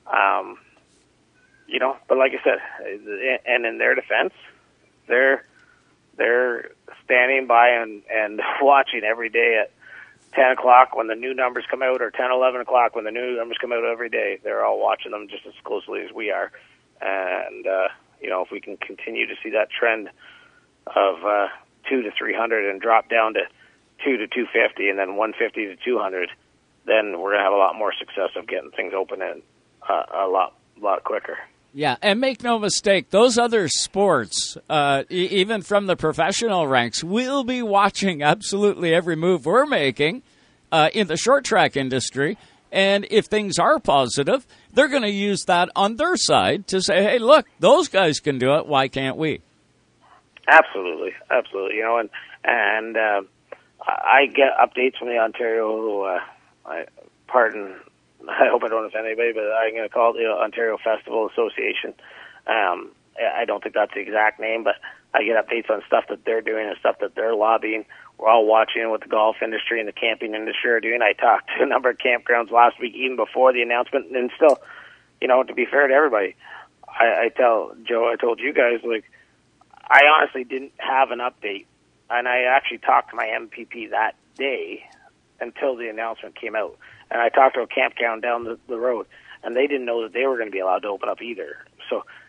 You know, but like I said, and in their defense, they're standing by and watching every day at 10 o'clock when the new numbers come out, or 10, 11 o'clock when the new numbers come out every day. They're all watching them just as closely as we are. And, you know, if we can continue to see that trend of 2 to 300 and drop down to 2 to 250 and then 150 to 200, then we're going to have a lot more success of getting things open and a lot quicker. Yeah, and make no mistake, those other sports, even from the professional ranks, will be watching absolutely every move we're making in the short track industry. And if things are positive, they're going to use that on their side to say, hey, look, those guys can do it. Why can't we? Absolutely. Absolutely. You know, and I get updates from the Ontario, I hope I don't offend anybody, but I'm going to call it the Ontario Festival Association. I don't think that's the exact name, but I get updates on stuff that they're doing and stuff that they're lobbying. We're all watching what the golf industry and the camping industry are doing. I talked to a number of campgrounds last week, even before the announcement, and still, you know, to be fair to everybody, I told you guys, like, I honestly didn't have an update, and I actually talked to my MPP that day until the announcement came out. And I talked to a campground down the road, and they didn't know that they were going to be allowed to open up either. So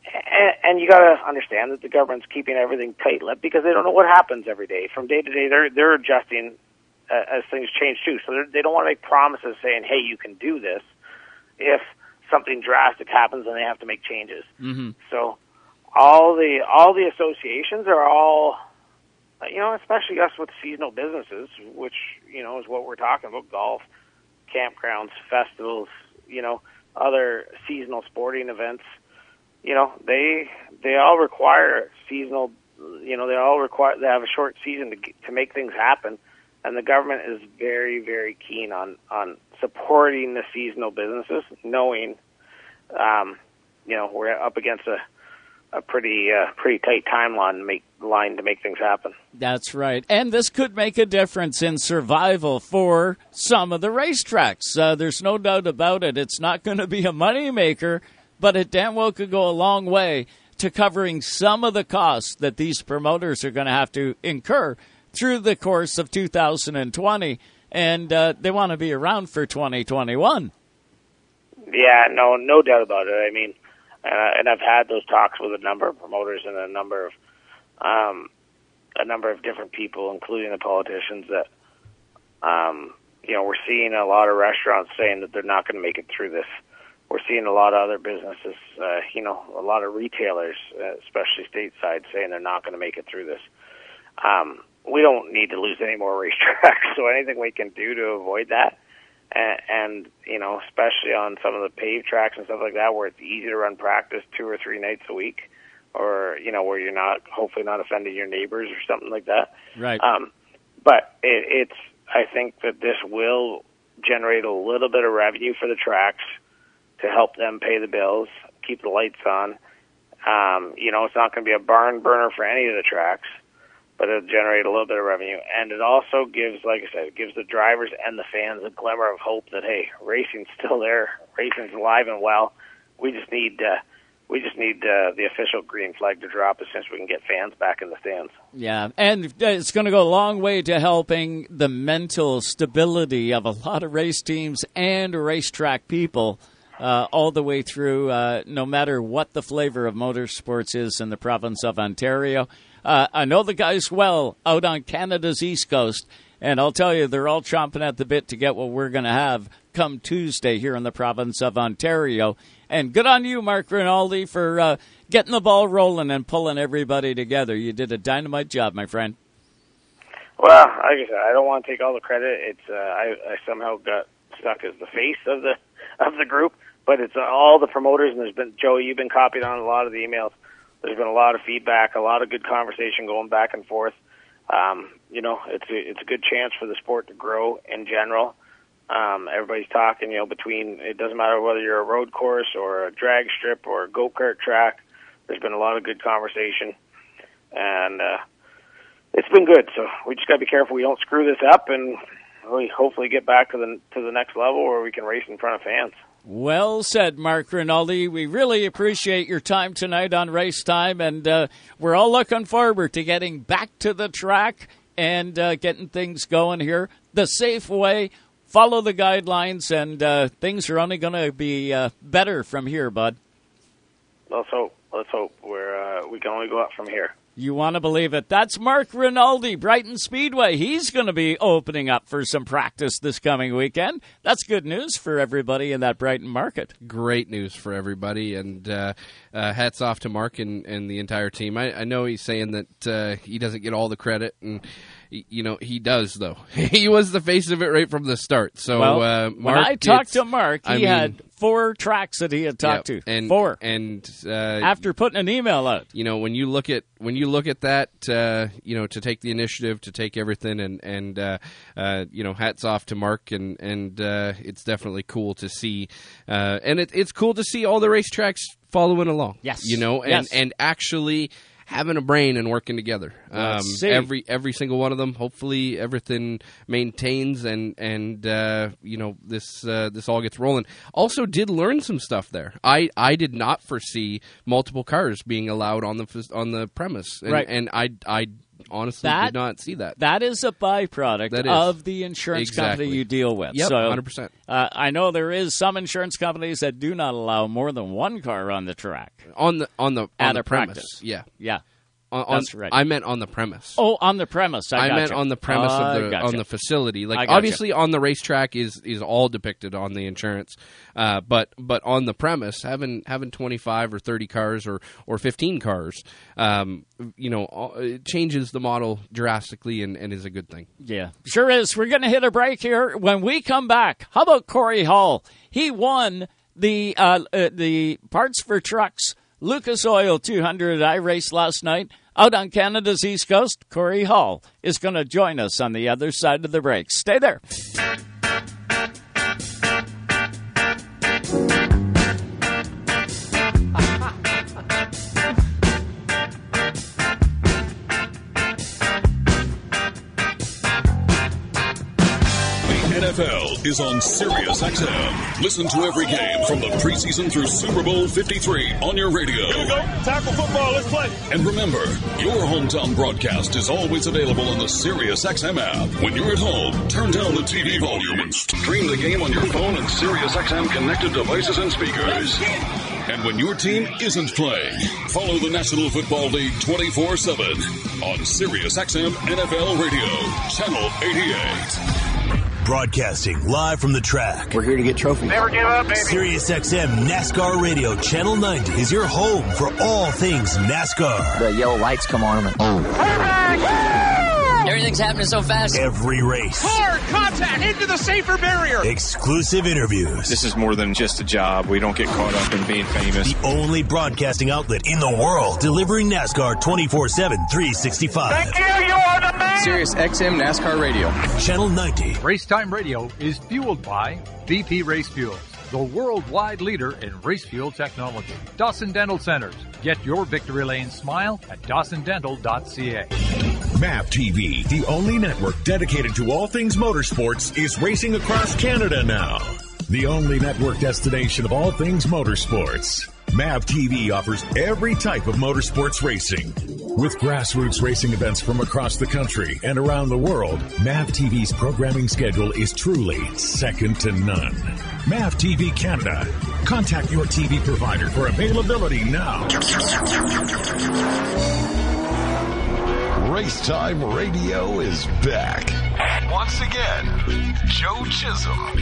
And you got to understand that the government's keeping everything tight-lipped because they don't know what happens every day. From day to day, they're adjusting as things change too. So they don't want to make promises saying, "Hey, you can do this," if something drastic happens and they have to make changes. Mm-hmm. So all the associations are all, especially us with seasonal businesses, which is what we're talking about: golf, campgrounds, festivals, other seasonal sporting events. They all require seasonal. They have a short season to make things happen, and the government is very, very keen on supporting the seasonal businesses, knowing, we're up against a pretty tight timeline to make things happen. That's right, and this could make a difference in survival for some of the racetracks. There's no doubt about it. It's not going to be a moneymaker, but it damn well could go a long way to covering some of the costs that these promoters are going to have to incur through the course of 2020, and they want to be around for 2021. Yeah, no doubt about it. I mean, and I've had those talks with a number of promoters and a number of different people, including the politicians, that we're seeing a lot of restaurants saying that they're not going to make it through this. We're seeing a lot of other businesses, a lot of retailers, especially stateside, saying they're not going to make it through this. We don't need to lose any more racetracks, so anything we can do to avoid that, and especially on some of the paved tracks and stuff like that, where it's easy to run practice 2 or 3 nights a week, or where you're hopefully not offending your neighbors or something like that. Right. But I think that this will generate a little bit of revenue for the tracks to help them pay the bills, keep the lights on. It's not going to be a barn burner for any of the tracks, but it'll generate a little bit of revenue. And it also gives, like I said, it gives the drivers and the fans a glimmer of hope that, hey, racing's still there, racing's alive and well. We just need the official green flag to drop as soon as we can get fans back in the stands. Yeah, and it's going to go a long way to helping the mental stability of a lot of race teams and racetrack people. All the way through, no matter what the flavor of motorsports is in the province of Ontario. I know the guys well out on Canada's East Coast, and I'll tell you, they're all chomping at the bit to get what we're going to have come Tuesday here in the province of Ontario. And good on you, Mark Rinaldi, for getting the ball rolling and pulling everybody together. You did a dynamite job, my friend. Well, like I said, I don't want to take all the credit. It's I somehow got stuck as the face of the group. But it's all the promoters, and there's been, Joey, you've been copied on a lot of the emails. There's been a lot of feedback, a lot of good conversation going back and forth. It's a good chance for the sport to grow in general. Everybody's talking, between, it doesn't matter whether you're a road course or a drag strip or a go-kart track. There's been a lot of good conversation, and it's been good. So we just got to be careful we don't screw this up, and we hopefully get back to the next level where we can race in front of fans. Well said, Mark Rinaldi. We really appreciate your time tonight on Race Time, and we're all looking forward to getting back to the track and getting things going here the safe way. Follow the guidelines, and things are only going to be better from here, bud. Let's hope. We can only go up from here. You want to believe it. That's Mark Rinaldi, Brighton Speedway. He's going to be opening up for some practice this coming weekend. That's good news for everybody in that Brighton market. Great news for everybody, and hats off to Mark and the entire team. I know he's saying that he doesn't get all the credit, and he does, though. He was the face of it right from the start. So, Mark, when I talked to Mark, he had 4 tracks that he had talked to. And 4. And after putting an email out. When you look at that, to take the initiative, to take everything, and hats off to Mark, and it's definitely cool to see, and it's cool to see all the racetracks following along. Yes. And actually having a brain and working together. Every single one of them. Hopefully everything maintains and this all gets rolling. Also did learn some stuff there. I did not foresee multiple cars being allowed on the premise. And, right. And honestly did not see that. That is a byproduct of the insurance company you deal with. Yep, so, 100%. I know there is some insurance companies that do not allow more than one car on the track. On the premise. Practice. Yeah. Yeah. That's right. I meant on the premise. Oh, on the premise. I meant on the premise on the facility. Like obviously on the racetrack is all depicted on the insurance, but on the premise, having 25 or 30 cars or 15 cars, it changes the model drastically and is a good thing. Yeah, sure is. We're going to hit a break here. When we come back, how about Corey Hall? He won the Parts for Trucks Lucas Oil 200 iRace last night out on Canada's East Coast. Corey Hall is going to join us on the other side of the break. Stay there. NFL is on Sirius XM. Listen to every game from the preseason through Super Bowl 53 on your radio. Here we go. Tackle football. Let's play. And remember, your hometown broadcast is always available on the Sirius XM app. When you're at home, turn down the TV volume and stream the game on your phone and Sirius XM connected devices and speakers. And when your team isn't playing, follow the National Football League 24/7 on Sirius XM NFL Radio, Channel 88. Broadcasting live from the track. We're here to get trophies. Never give up, baby. Sirius XM NASCAR Radio Channel 90 is your home for all things NASCAR. The yellow lights come on and Everything's happening so fast. Every race. Hard contact into the safer barrier. Exclusive interviews. This is more than just a job. We don't get caught up in being famous. The only broadcasting outlet in the world delivering NASCAR 24/7, 365. Thank you. You are the man. Sirius XM NASCAR Radio. Channel 90. Racetime Radio is fueled by BP Race Fuels, the worldwide leader in race fuel technology. Dawson Dental Centers. Get your victory lane smile at dawsondental.ca. MAV TV, the only network dedicated to all things motorsports, is racing across Canada now. The only network destination of all things motorsports. MAV TV offers every type of motorsports racing. With grassroots racing events from across the country and around the world, MAV TV's programming schedule is truly second to none. MAV TV Canada. Contact your TV provider for availability now. Racetime Radio is back. Once again, Joe Chisholm.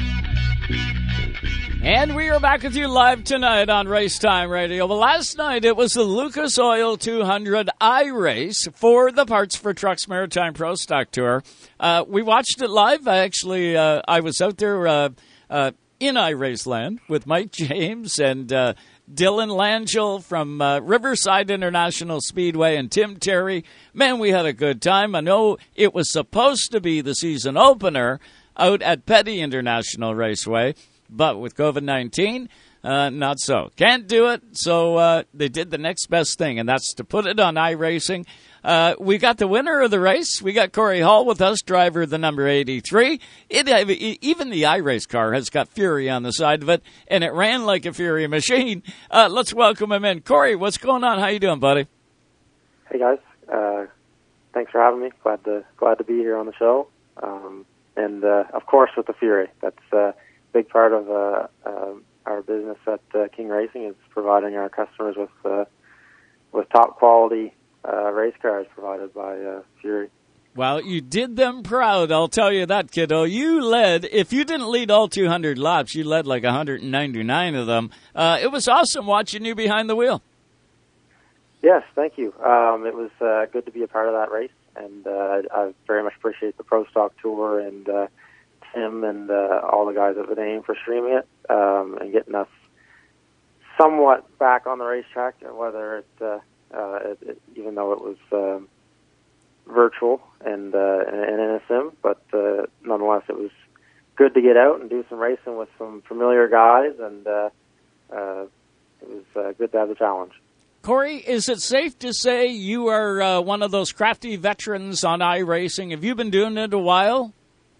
And we are back with you live tonight on Racetime Radio. Well, last night it was the Lucas Oil 200 iRace for the Parts for Trucks Maritime Pro Stock Tour. We watched it live. I was out there in iRace land with Mike James and Dylan Langell from Riverside International Speedway and Tim Terry. Man, we had a good time. I know it was supposed to be the season opener out at Petty International Raceway, but with COVID-19, not so. Can't do it, so they did the next best thing, and that's to put it on iRacing. We got the winner of the race. We got Corey Hall with us, driver of the number 83. Even the iRace car has got Fury on the side of it, and it ran like a Fury machine. Let's welcome him in. Corey, what's going on? How you doing, buddy? Hey, guys. Thanks for having me. Glad to be here on the show. And of course, with the Fury. That's a big part of our business at King Racing is providing our customers with top quality race cars provided by Fury. Well, you did them proud, I'll tell you that, kiddo. You led, if you didn't lead all 200 laps, you led like 199 of them. It was awesome watching you behind the wheel. Yes, thank you. It was good to be a part of that race, and I very much appreciate the Pro Stock Tour and Tim and all the guys at the name for streaming it and getting us somewhat back on the racetrack, whether even though it was virtual and in a sim, but nonetheless it was good to get out and do some racing with some familiar guys, and it was good to have the challenge. Corey, is it safe to say you are one of those crafty veterans on iRacing? Have you been doing it a while?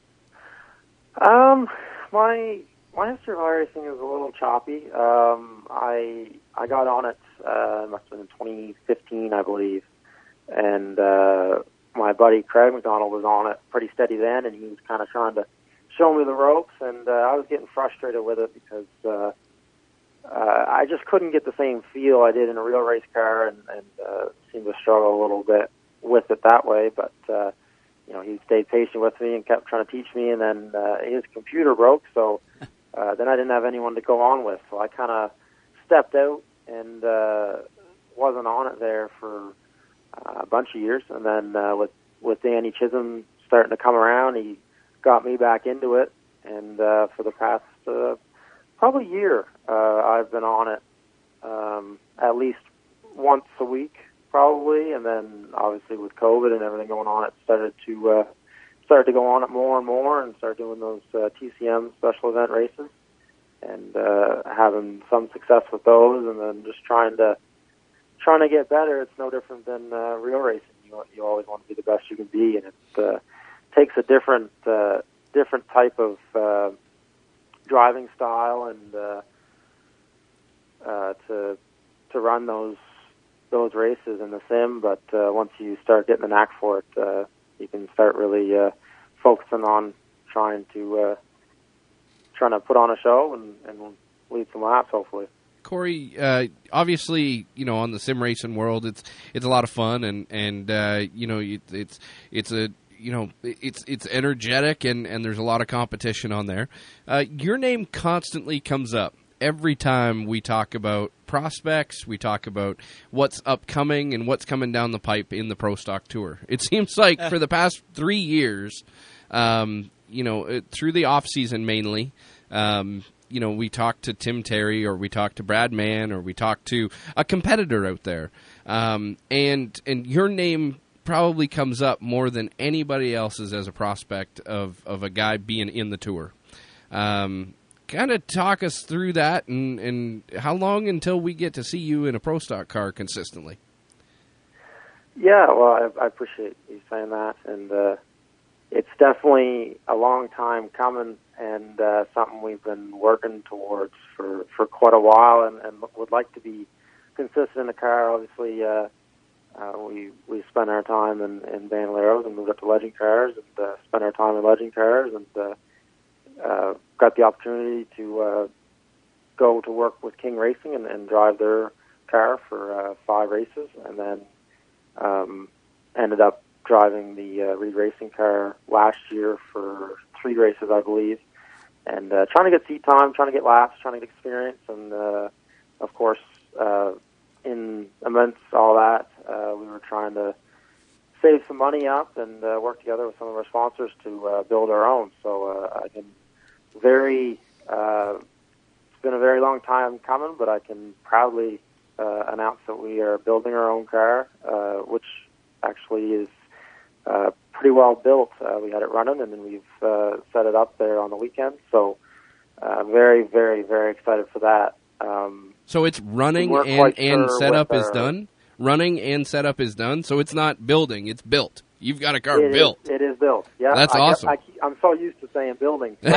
My history of iRacing is a little choppy. I got on it, must have been in 2015, I believe. and my buddy Craig McDonald was on it pretty steady then, and he was kind of trying to show me the ropes, and I was getting frustrated with it because I just couldn't get the same feel I did in a real race car, and seemed to struggle a little bit with it that way. But he stayed patient with me and kept trying to teach me, and then his computer broke, so then I didn't have anyone to go on with. So I kind of stepped out and wasn't on it there for a bunch of years, and then with Danny Chisholm starting to come around, he got me back into it, and for the past probably year, I've been on it at least once a week, probably, and then obviously with COVID and everything going on, it started to go on it more and more, and start doing those TCM special event races, and having some success with those, and then just trying to get better. It's no different than real racing. You always want to be the best you can be, and it takes a different type of driving style and to run those races in the sim. But once you start getting the knack for it, you can start really focusing on trying to put on a show and lead some laps, hopefully. Corey, obviously, on the sim racing world, it's a lot of fun, and it's energetic, and there's a lot of competition on there. Your name constantly comes up every time we talk about prospects, we talk about what's upcoming and what's coming down the pipe in the Pro Stock Tour. It seems like for the past 3 years, through the off season mainly, we talk to Tim Terry, or we talk to Brad Mann, or we talk to a competitor out there, and your name probably comes up more than anybody else's as a prospect of a guy being in the tour. Kind of talk us through that, and how long until we get to see you in a Pro Stock car consistently? Yeah, well, I appreciate you saying that, and it's definitely a long time coming, and something we've been working towards for quite a while, and would like to be consistent in the car. Obviously, we spent our time in Bandoleros and moved up to Legend Cars, and spent our time in Legend Cars, and got the opportunity to go to work with King Racing and drive their car for 5 races, and then ended up driving the Reed Racing car last year for 3 races, I believe, and trying to get seat time, trying to get laps, trying to get experience, and of course, amidst all that, we were trying to save some money up and work together with some of our sponsors to build our own. So I can it's been a very long time coming, but I can proudly announce that we are building our own car, which actually is pretty well built. We had it running, and then we've set it up there on the weekend. So very, very, very excited for that. So it's running and setup is done? Running and setup is done, so it's not building, it's built. You've got a car built. It is built, yeah. That's awesome. I'm so used to saying building. So,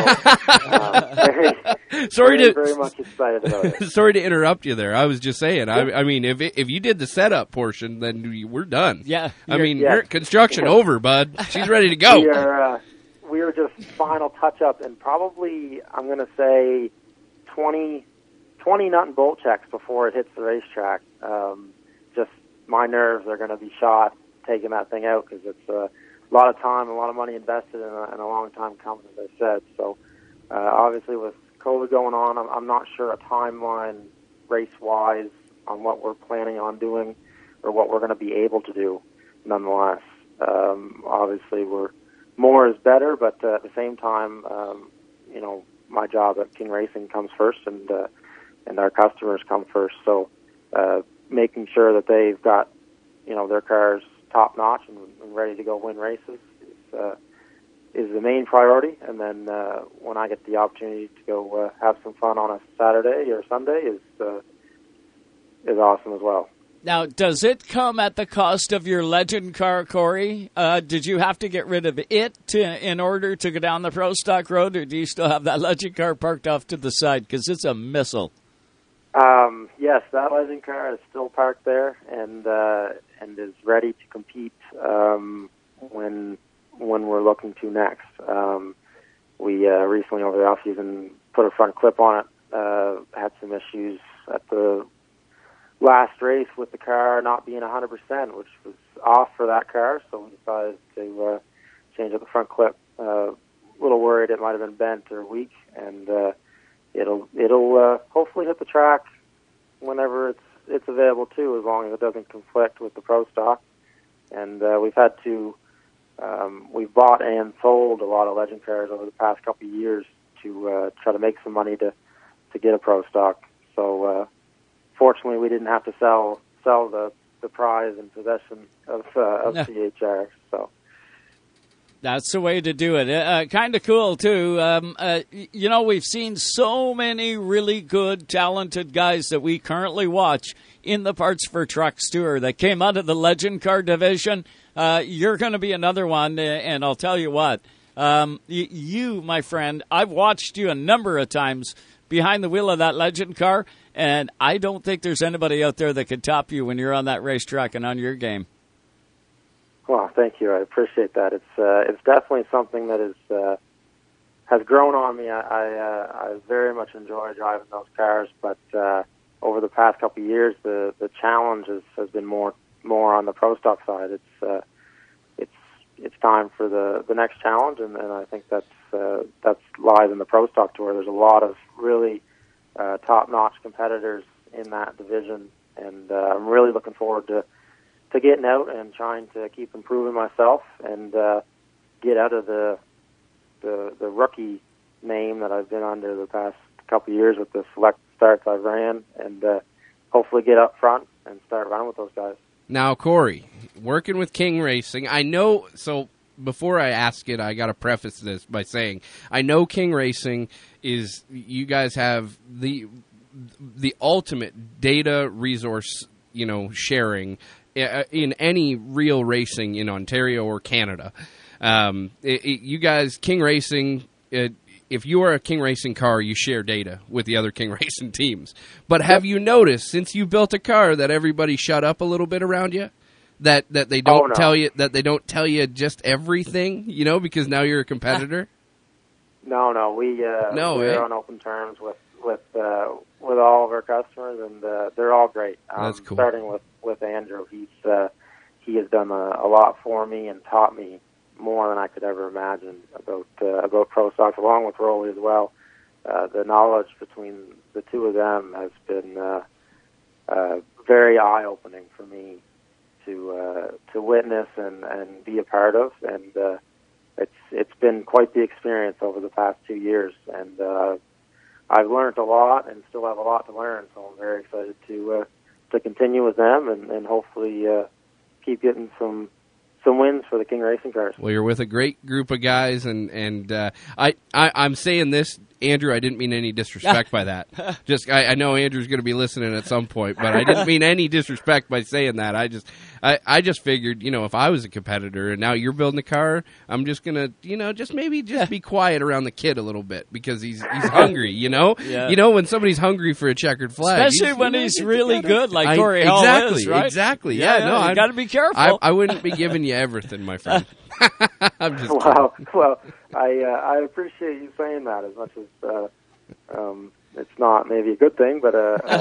very much excited about it. Sorry to interrupt you there. I was just saying, I mean, if you did the setup portion, then we're done. Yeah. Construction over, bud. She's ready to go. We are just final touch-up, and probably, I'm going to say, 20 nut and bolt checks before it hits the racetrack. Just my nerves are going to be shot taking that thing out, because it's a lot of time, a lot of money invested in a long time coming, as I said. So obviously with COVID going on, I'm not sure a timeline race-wise on what we're planning on doing or what we're going to be able to do nonetheless. Obviously more is better, but at the same time, my job at King Racing comes first, and our customers come first. So making sure that they've got their cars top notch and ready to go win races is the main priority. And then when I get the opportunity to go have some fun on a Saturday or Sunday is awesome as well. Now, does it come at the cost of your Legend car, Corey? Did you have to get rid of it in order to go down the Pro Stock road, or do you still have that Legend car parked off to the side? Because it's a missile. Yes, that Legend car is still parked there and is ready to compete when we're looking to next. We recently over the off season put a front clip on it. Had some issues at the last race with the car not being 100%, which was off for that car. So we decided to change up the front clip. A little worried it might have been bent or weak, and it'll hopefully hit the track whenever it's available too, as long as it doesn't conflict with the Pro Stock. And we've had to we've bought and sold a lot of Legend cars over the past couple of years to try to make some money to get a Pro Stock. So fortunately, we didn't have to sell the prize and possession of CHR. So. That's the way to do it. Kind of cool, too. We've seen so many really good, talented guys that we currently watch in the Parts for Trucks Tour that came out of the Legend Car division. You're going to be another one, and I'll tell you what. You, my friend, I've watched you a number of times behind the wheel of that Legend car, and I don't think there's anybody out there that could top you when you're on that racetrack and on your game. Well, thank you. I appreciate that. It's definitely something that has grown on me. I very much enjoy driving those cars, but over the past couple of years, the challenge has been more on the Pro Stock side. It's time for the next challenge, and I think that's lies in the Pro Stock Tour. There's a lot of really top-notch competitors in that division, and I'm really looking forward to getting out and trying to keep improving myself and get out of the rookie name that I've been under the past couple of years with the select starts I've ran, and hopefully get up front and start running with those guys. Now, Corey, working with King Racing, I know, so before I ask it, I got to preface this by saying, I know King Racing is, you guys have the ultimate data resource, sharing in any real racing in Ontario or Canada. You guys, King Racing, if you are a King Racing car, you share data with the other King Racing teams. But have you noticed, since you built a car, that everybody shut up a little bit around you? That they don't tell you, that they don't tell you just everything, because now you're a competitor? No, we're on open terms with all of our customers, and they're all great. That's cool. Starting with Andrew, he has done a lot for me and taught me more than I could ever imagine about Pro Stocks, along with Rolly as well. The knowledge between the two of them has been very eye-opening for me to witness and be a part of, and it's been quite the experience over the past 2 years, and I've learned a lot and still have a lot to learn, so I'm very excited to continue with them and hopefully keep getting some wins for the King Racing cars. Well, you're with a great group of guys, and I'm saying this, Andrew, I didn't mean any disrespect by that. I know Andrew's going to be listening at some point, but I didn't mean any disrespect by saying that. I just figured, if I was a competitor and now you're building a car, I'm just going to, just be quiet around the kid a little bit because he's hungry, Yeah. When somebody's hungry for a checkered flag. Especially when he's really good, like Corey Hall is, right? Exactly. Yeah, no, you got to be careful. I wouldn't be giving you everything, my friend. I'm just well, I appreciate you saying that as much as it's not maybe a good thing, but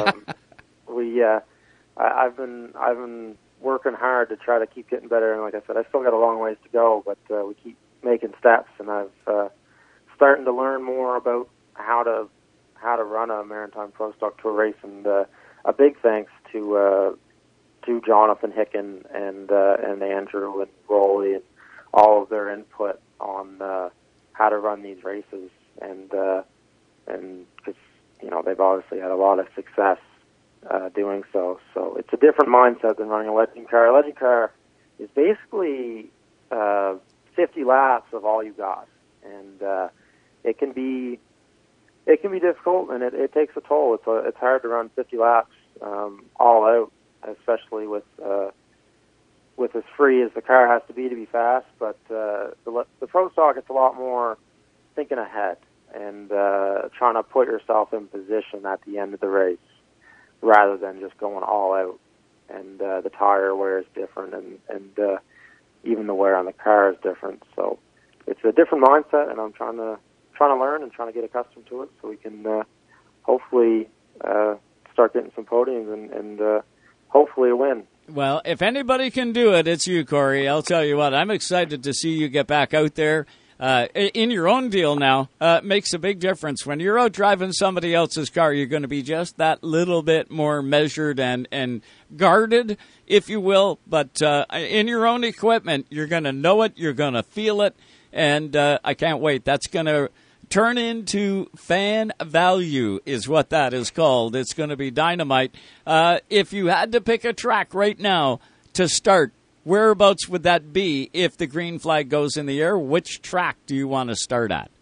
I've been working hard to try to keep getting better, and like I said, I still got a long ways to go, but we keep making steps, and I've starting to learn more about how to run a Maritime Pro Stock Tour race, and a big thanks to Jonathan Hicken and Andrew and Rolly and all of their input on how to run these races, and because they've obviously had a lot of success doing so. So it's a different mindset than running a Legend car. A Legend car is basically 50 laps of all you got, and it can be difficult, and it takes a toll. It's hard to run 50 laps all out, especially with as free as the car has to be fast. But the Pro Stock, it's a lot more thinking ahead and trying to put yourself in position at the end of the race. rather than just going all out. And the tire wear is different, and even the wear on the car is different. So it's a different mindset, and I'm trying to learn and trying to get accustomed to it, so we can hopefully start getting some podiums and hopefully a win. Well, if anybody can do it, it's you, Corey. I'll tell you what, I'm excited to see you get back out there. In your own deal now, makes a big difference. When you're out driving somebody else's car, you're going to be just that little bit more measured and guarded, if you will. But in your own equipment, you're going to know it, you're going to feel it, and I can't wait. That's going to turn into fan value is what that is called. It's going to be dynamite. If you had to pick a track right now to start, whereabouts would that be if the green flag goes in the air? Which track do you want to start at?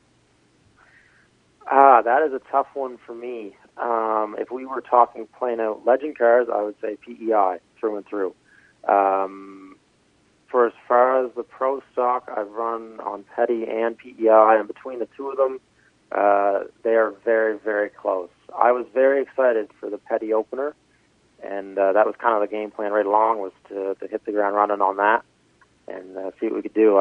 That is a tough one for me. If we were talking plain out legend cars, I would say PEI through and through. For as far as the pro stock, I've run on Petty and PEI, and between the two of them, they are very, very close. I was very excited for the Petty opener, and that was kind of the game plan right along, was to hit the ground running on that and see what we could do.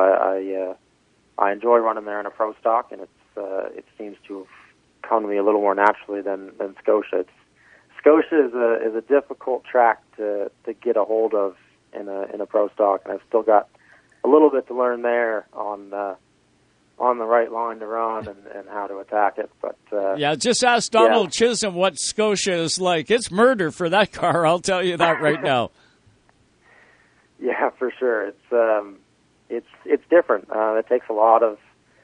I enjoy running there in a pro stock, and it seems to have come to me a little more naturally than Scotia. Scotia is a difficult track to get a hold of in a pro stock, and I've still got a little bit to learn there on the right line to run and how to attack it. But just ask Donald Chisholm what Scotia is like. It's murder for that car, I'll tell you that right now. Yeah, for sure. It's different. It takes a lot of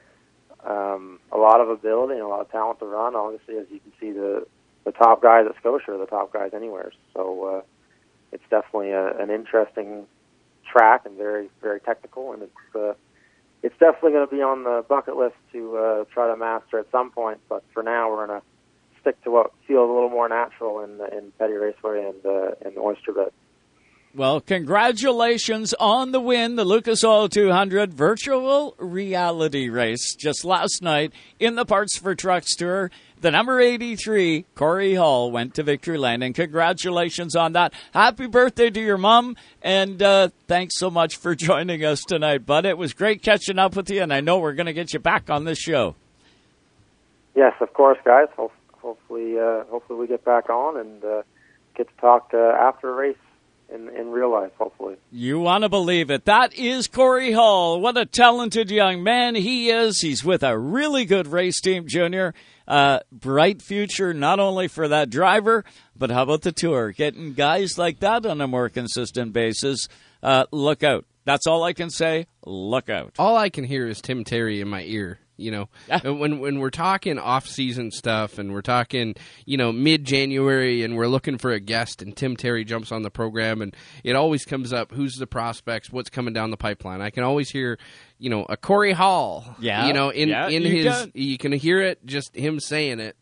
ability and a lot of talent to run. Obviously, as you can see, the top guys at Scotia are the top guys anywhere. So it's definitely an interesting track and very, very technical, and it's definitely going to be on the bucket list to try to master at some point. But for now, we're going to stick to what feels a little more natural in Petty Raceway and the Oyster Bed. Well, congratulations on the win, the Lucas Oil 200 virtual reality race just last night in the Parts for Trucks Tour. The number 83, Corey Hall, went to victory lane, and congratulations on that. Happy birthday to your mom, and thanks so much for joining us tonight, bud. It was great catching up with you, and I know we're going to get you back on this show. Yes, of course, guys. Hopefully we get back on and get to talk after a race. In real life, hopefully. You want to believe it. That is Corey Hall. What a talented young man he is. He's with a really good race team, Junior. Bright future, not only for that driver, but how about the tour? Getting guys like that on a more consistent basis. Look out. That's all I can say. Look out. All I can hear is Tim Terry in my ear. You know, when we're talking off-season stuff and we're talking, mid-January and we're looking for a guest and Tim Terry jumps on the program and it always comes up, who's the prospects, what's coming down the pipeline. I can always hear, a Corey Hall. Yeah. You can hear it, just him saying it.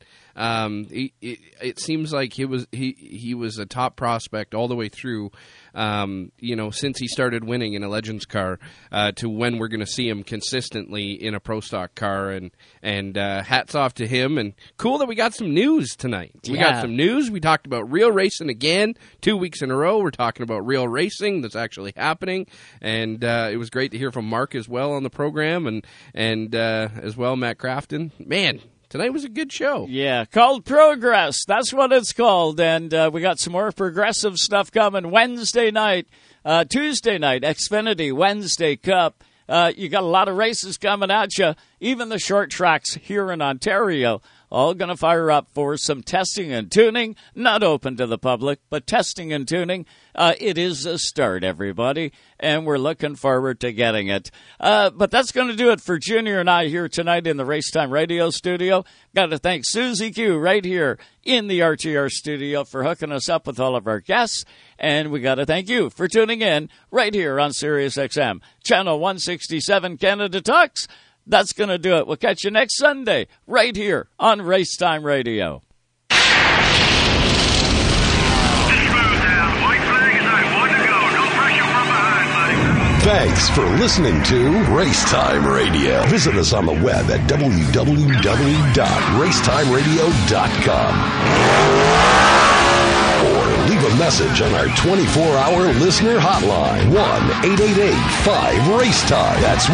It seems like he was a top prospect all the way through, since he started winning in a Legends car, to when we're going to see him consistently in a Pro Stock car, and hats off to him, and cool that we got some news tonight. We got some news. We talked about real racing again, 2 weeks in a row. We're talking about real racing that's actually happening, and it was great to hear from Mark as well on the program, and as well Matt Crafton. Man, tonight was a good show. Yeah, called Progress. That's what it's called. And we got some more progressive stuff coming Wednesday night, Tuesday night, Xfinity, Wednesday Cup. You got a lot of races coming at you. Even the short tracks here in Ontario, all going to fire up for some testing and tuning. Not open to the public, but testing and tuning. It is a start, everybody, and we're looking forward to getting it. But that's going to do it for Junior and I here tonight in the Racetime Radio studio. Got to thank Susie Q right here in the RTR studio for hooking us up with all of our guests. And we got to thank you for tuning in right here on Sirius XM, Channel 167 Canada Talks. That's going to do it. We'll catch you next Sunday right here on Racetime Radio. Thanks for listening to Racetime Radio. Visit us on the web at www.racetimeradio.com. Leave a message on our 24-hour listener hotline, 1-888-5-RACE-TIME. That's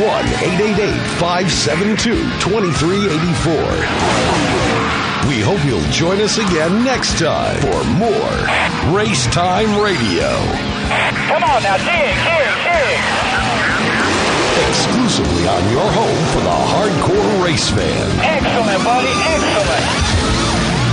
1-888-572-2384. We hope you'll join us again next time for more Race Time Radio. Come on now, dig. Exclusively on your home for the hardcore race fan. Excellent, buddy, excellent.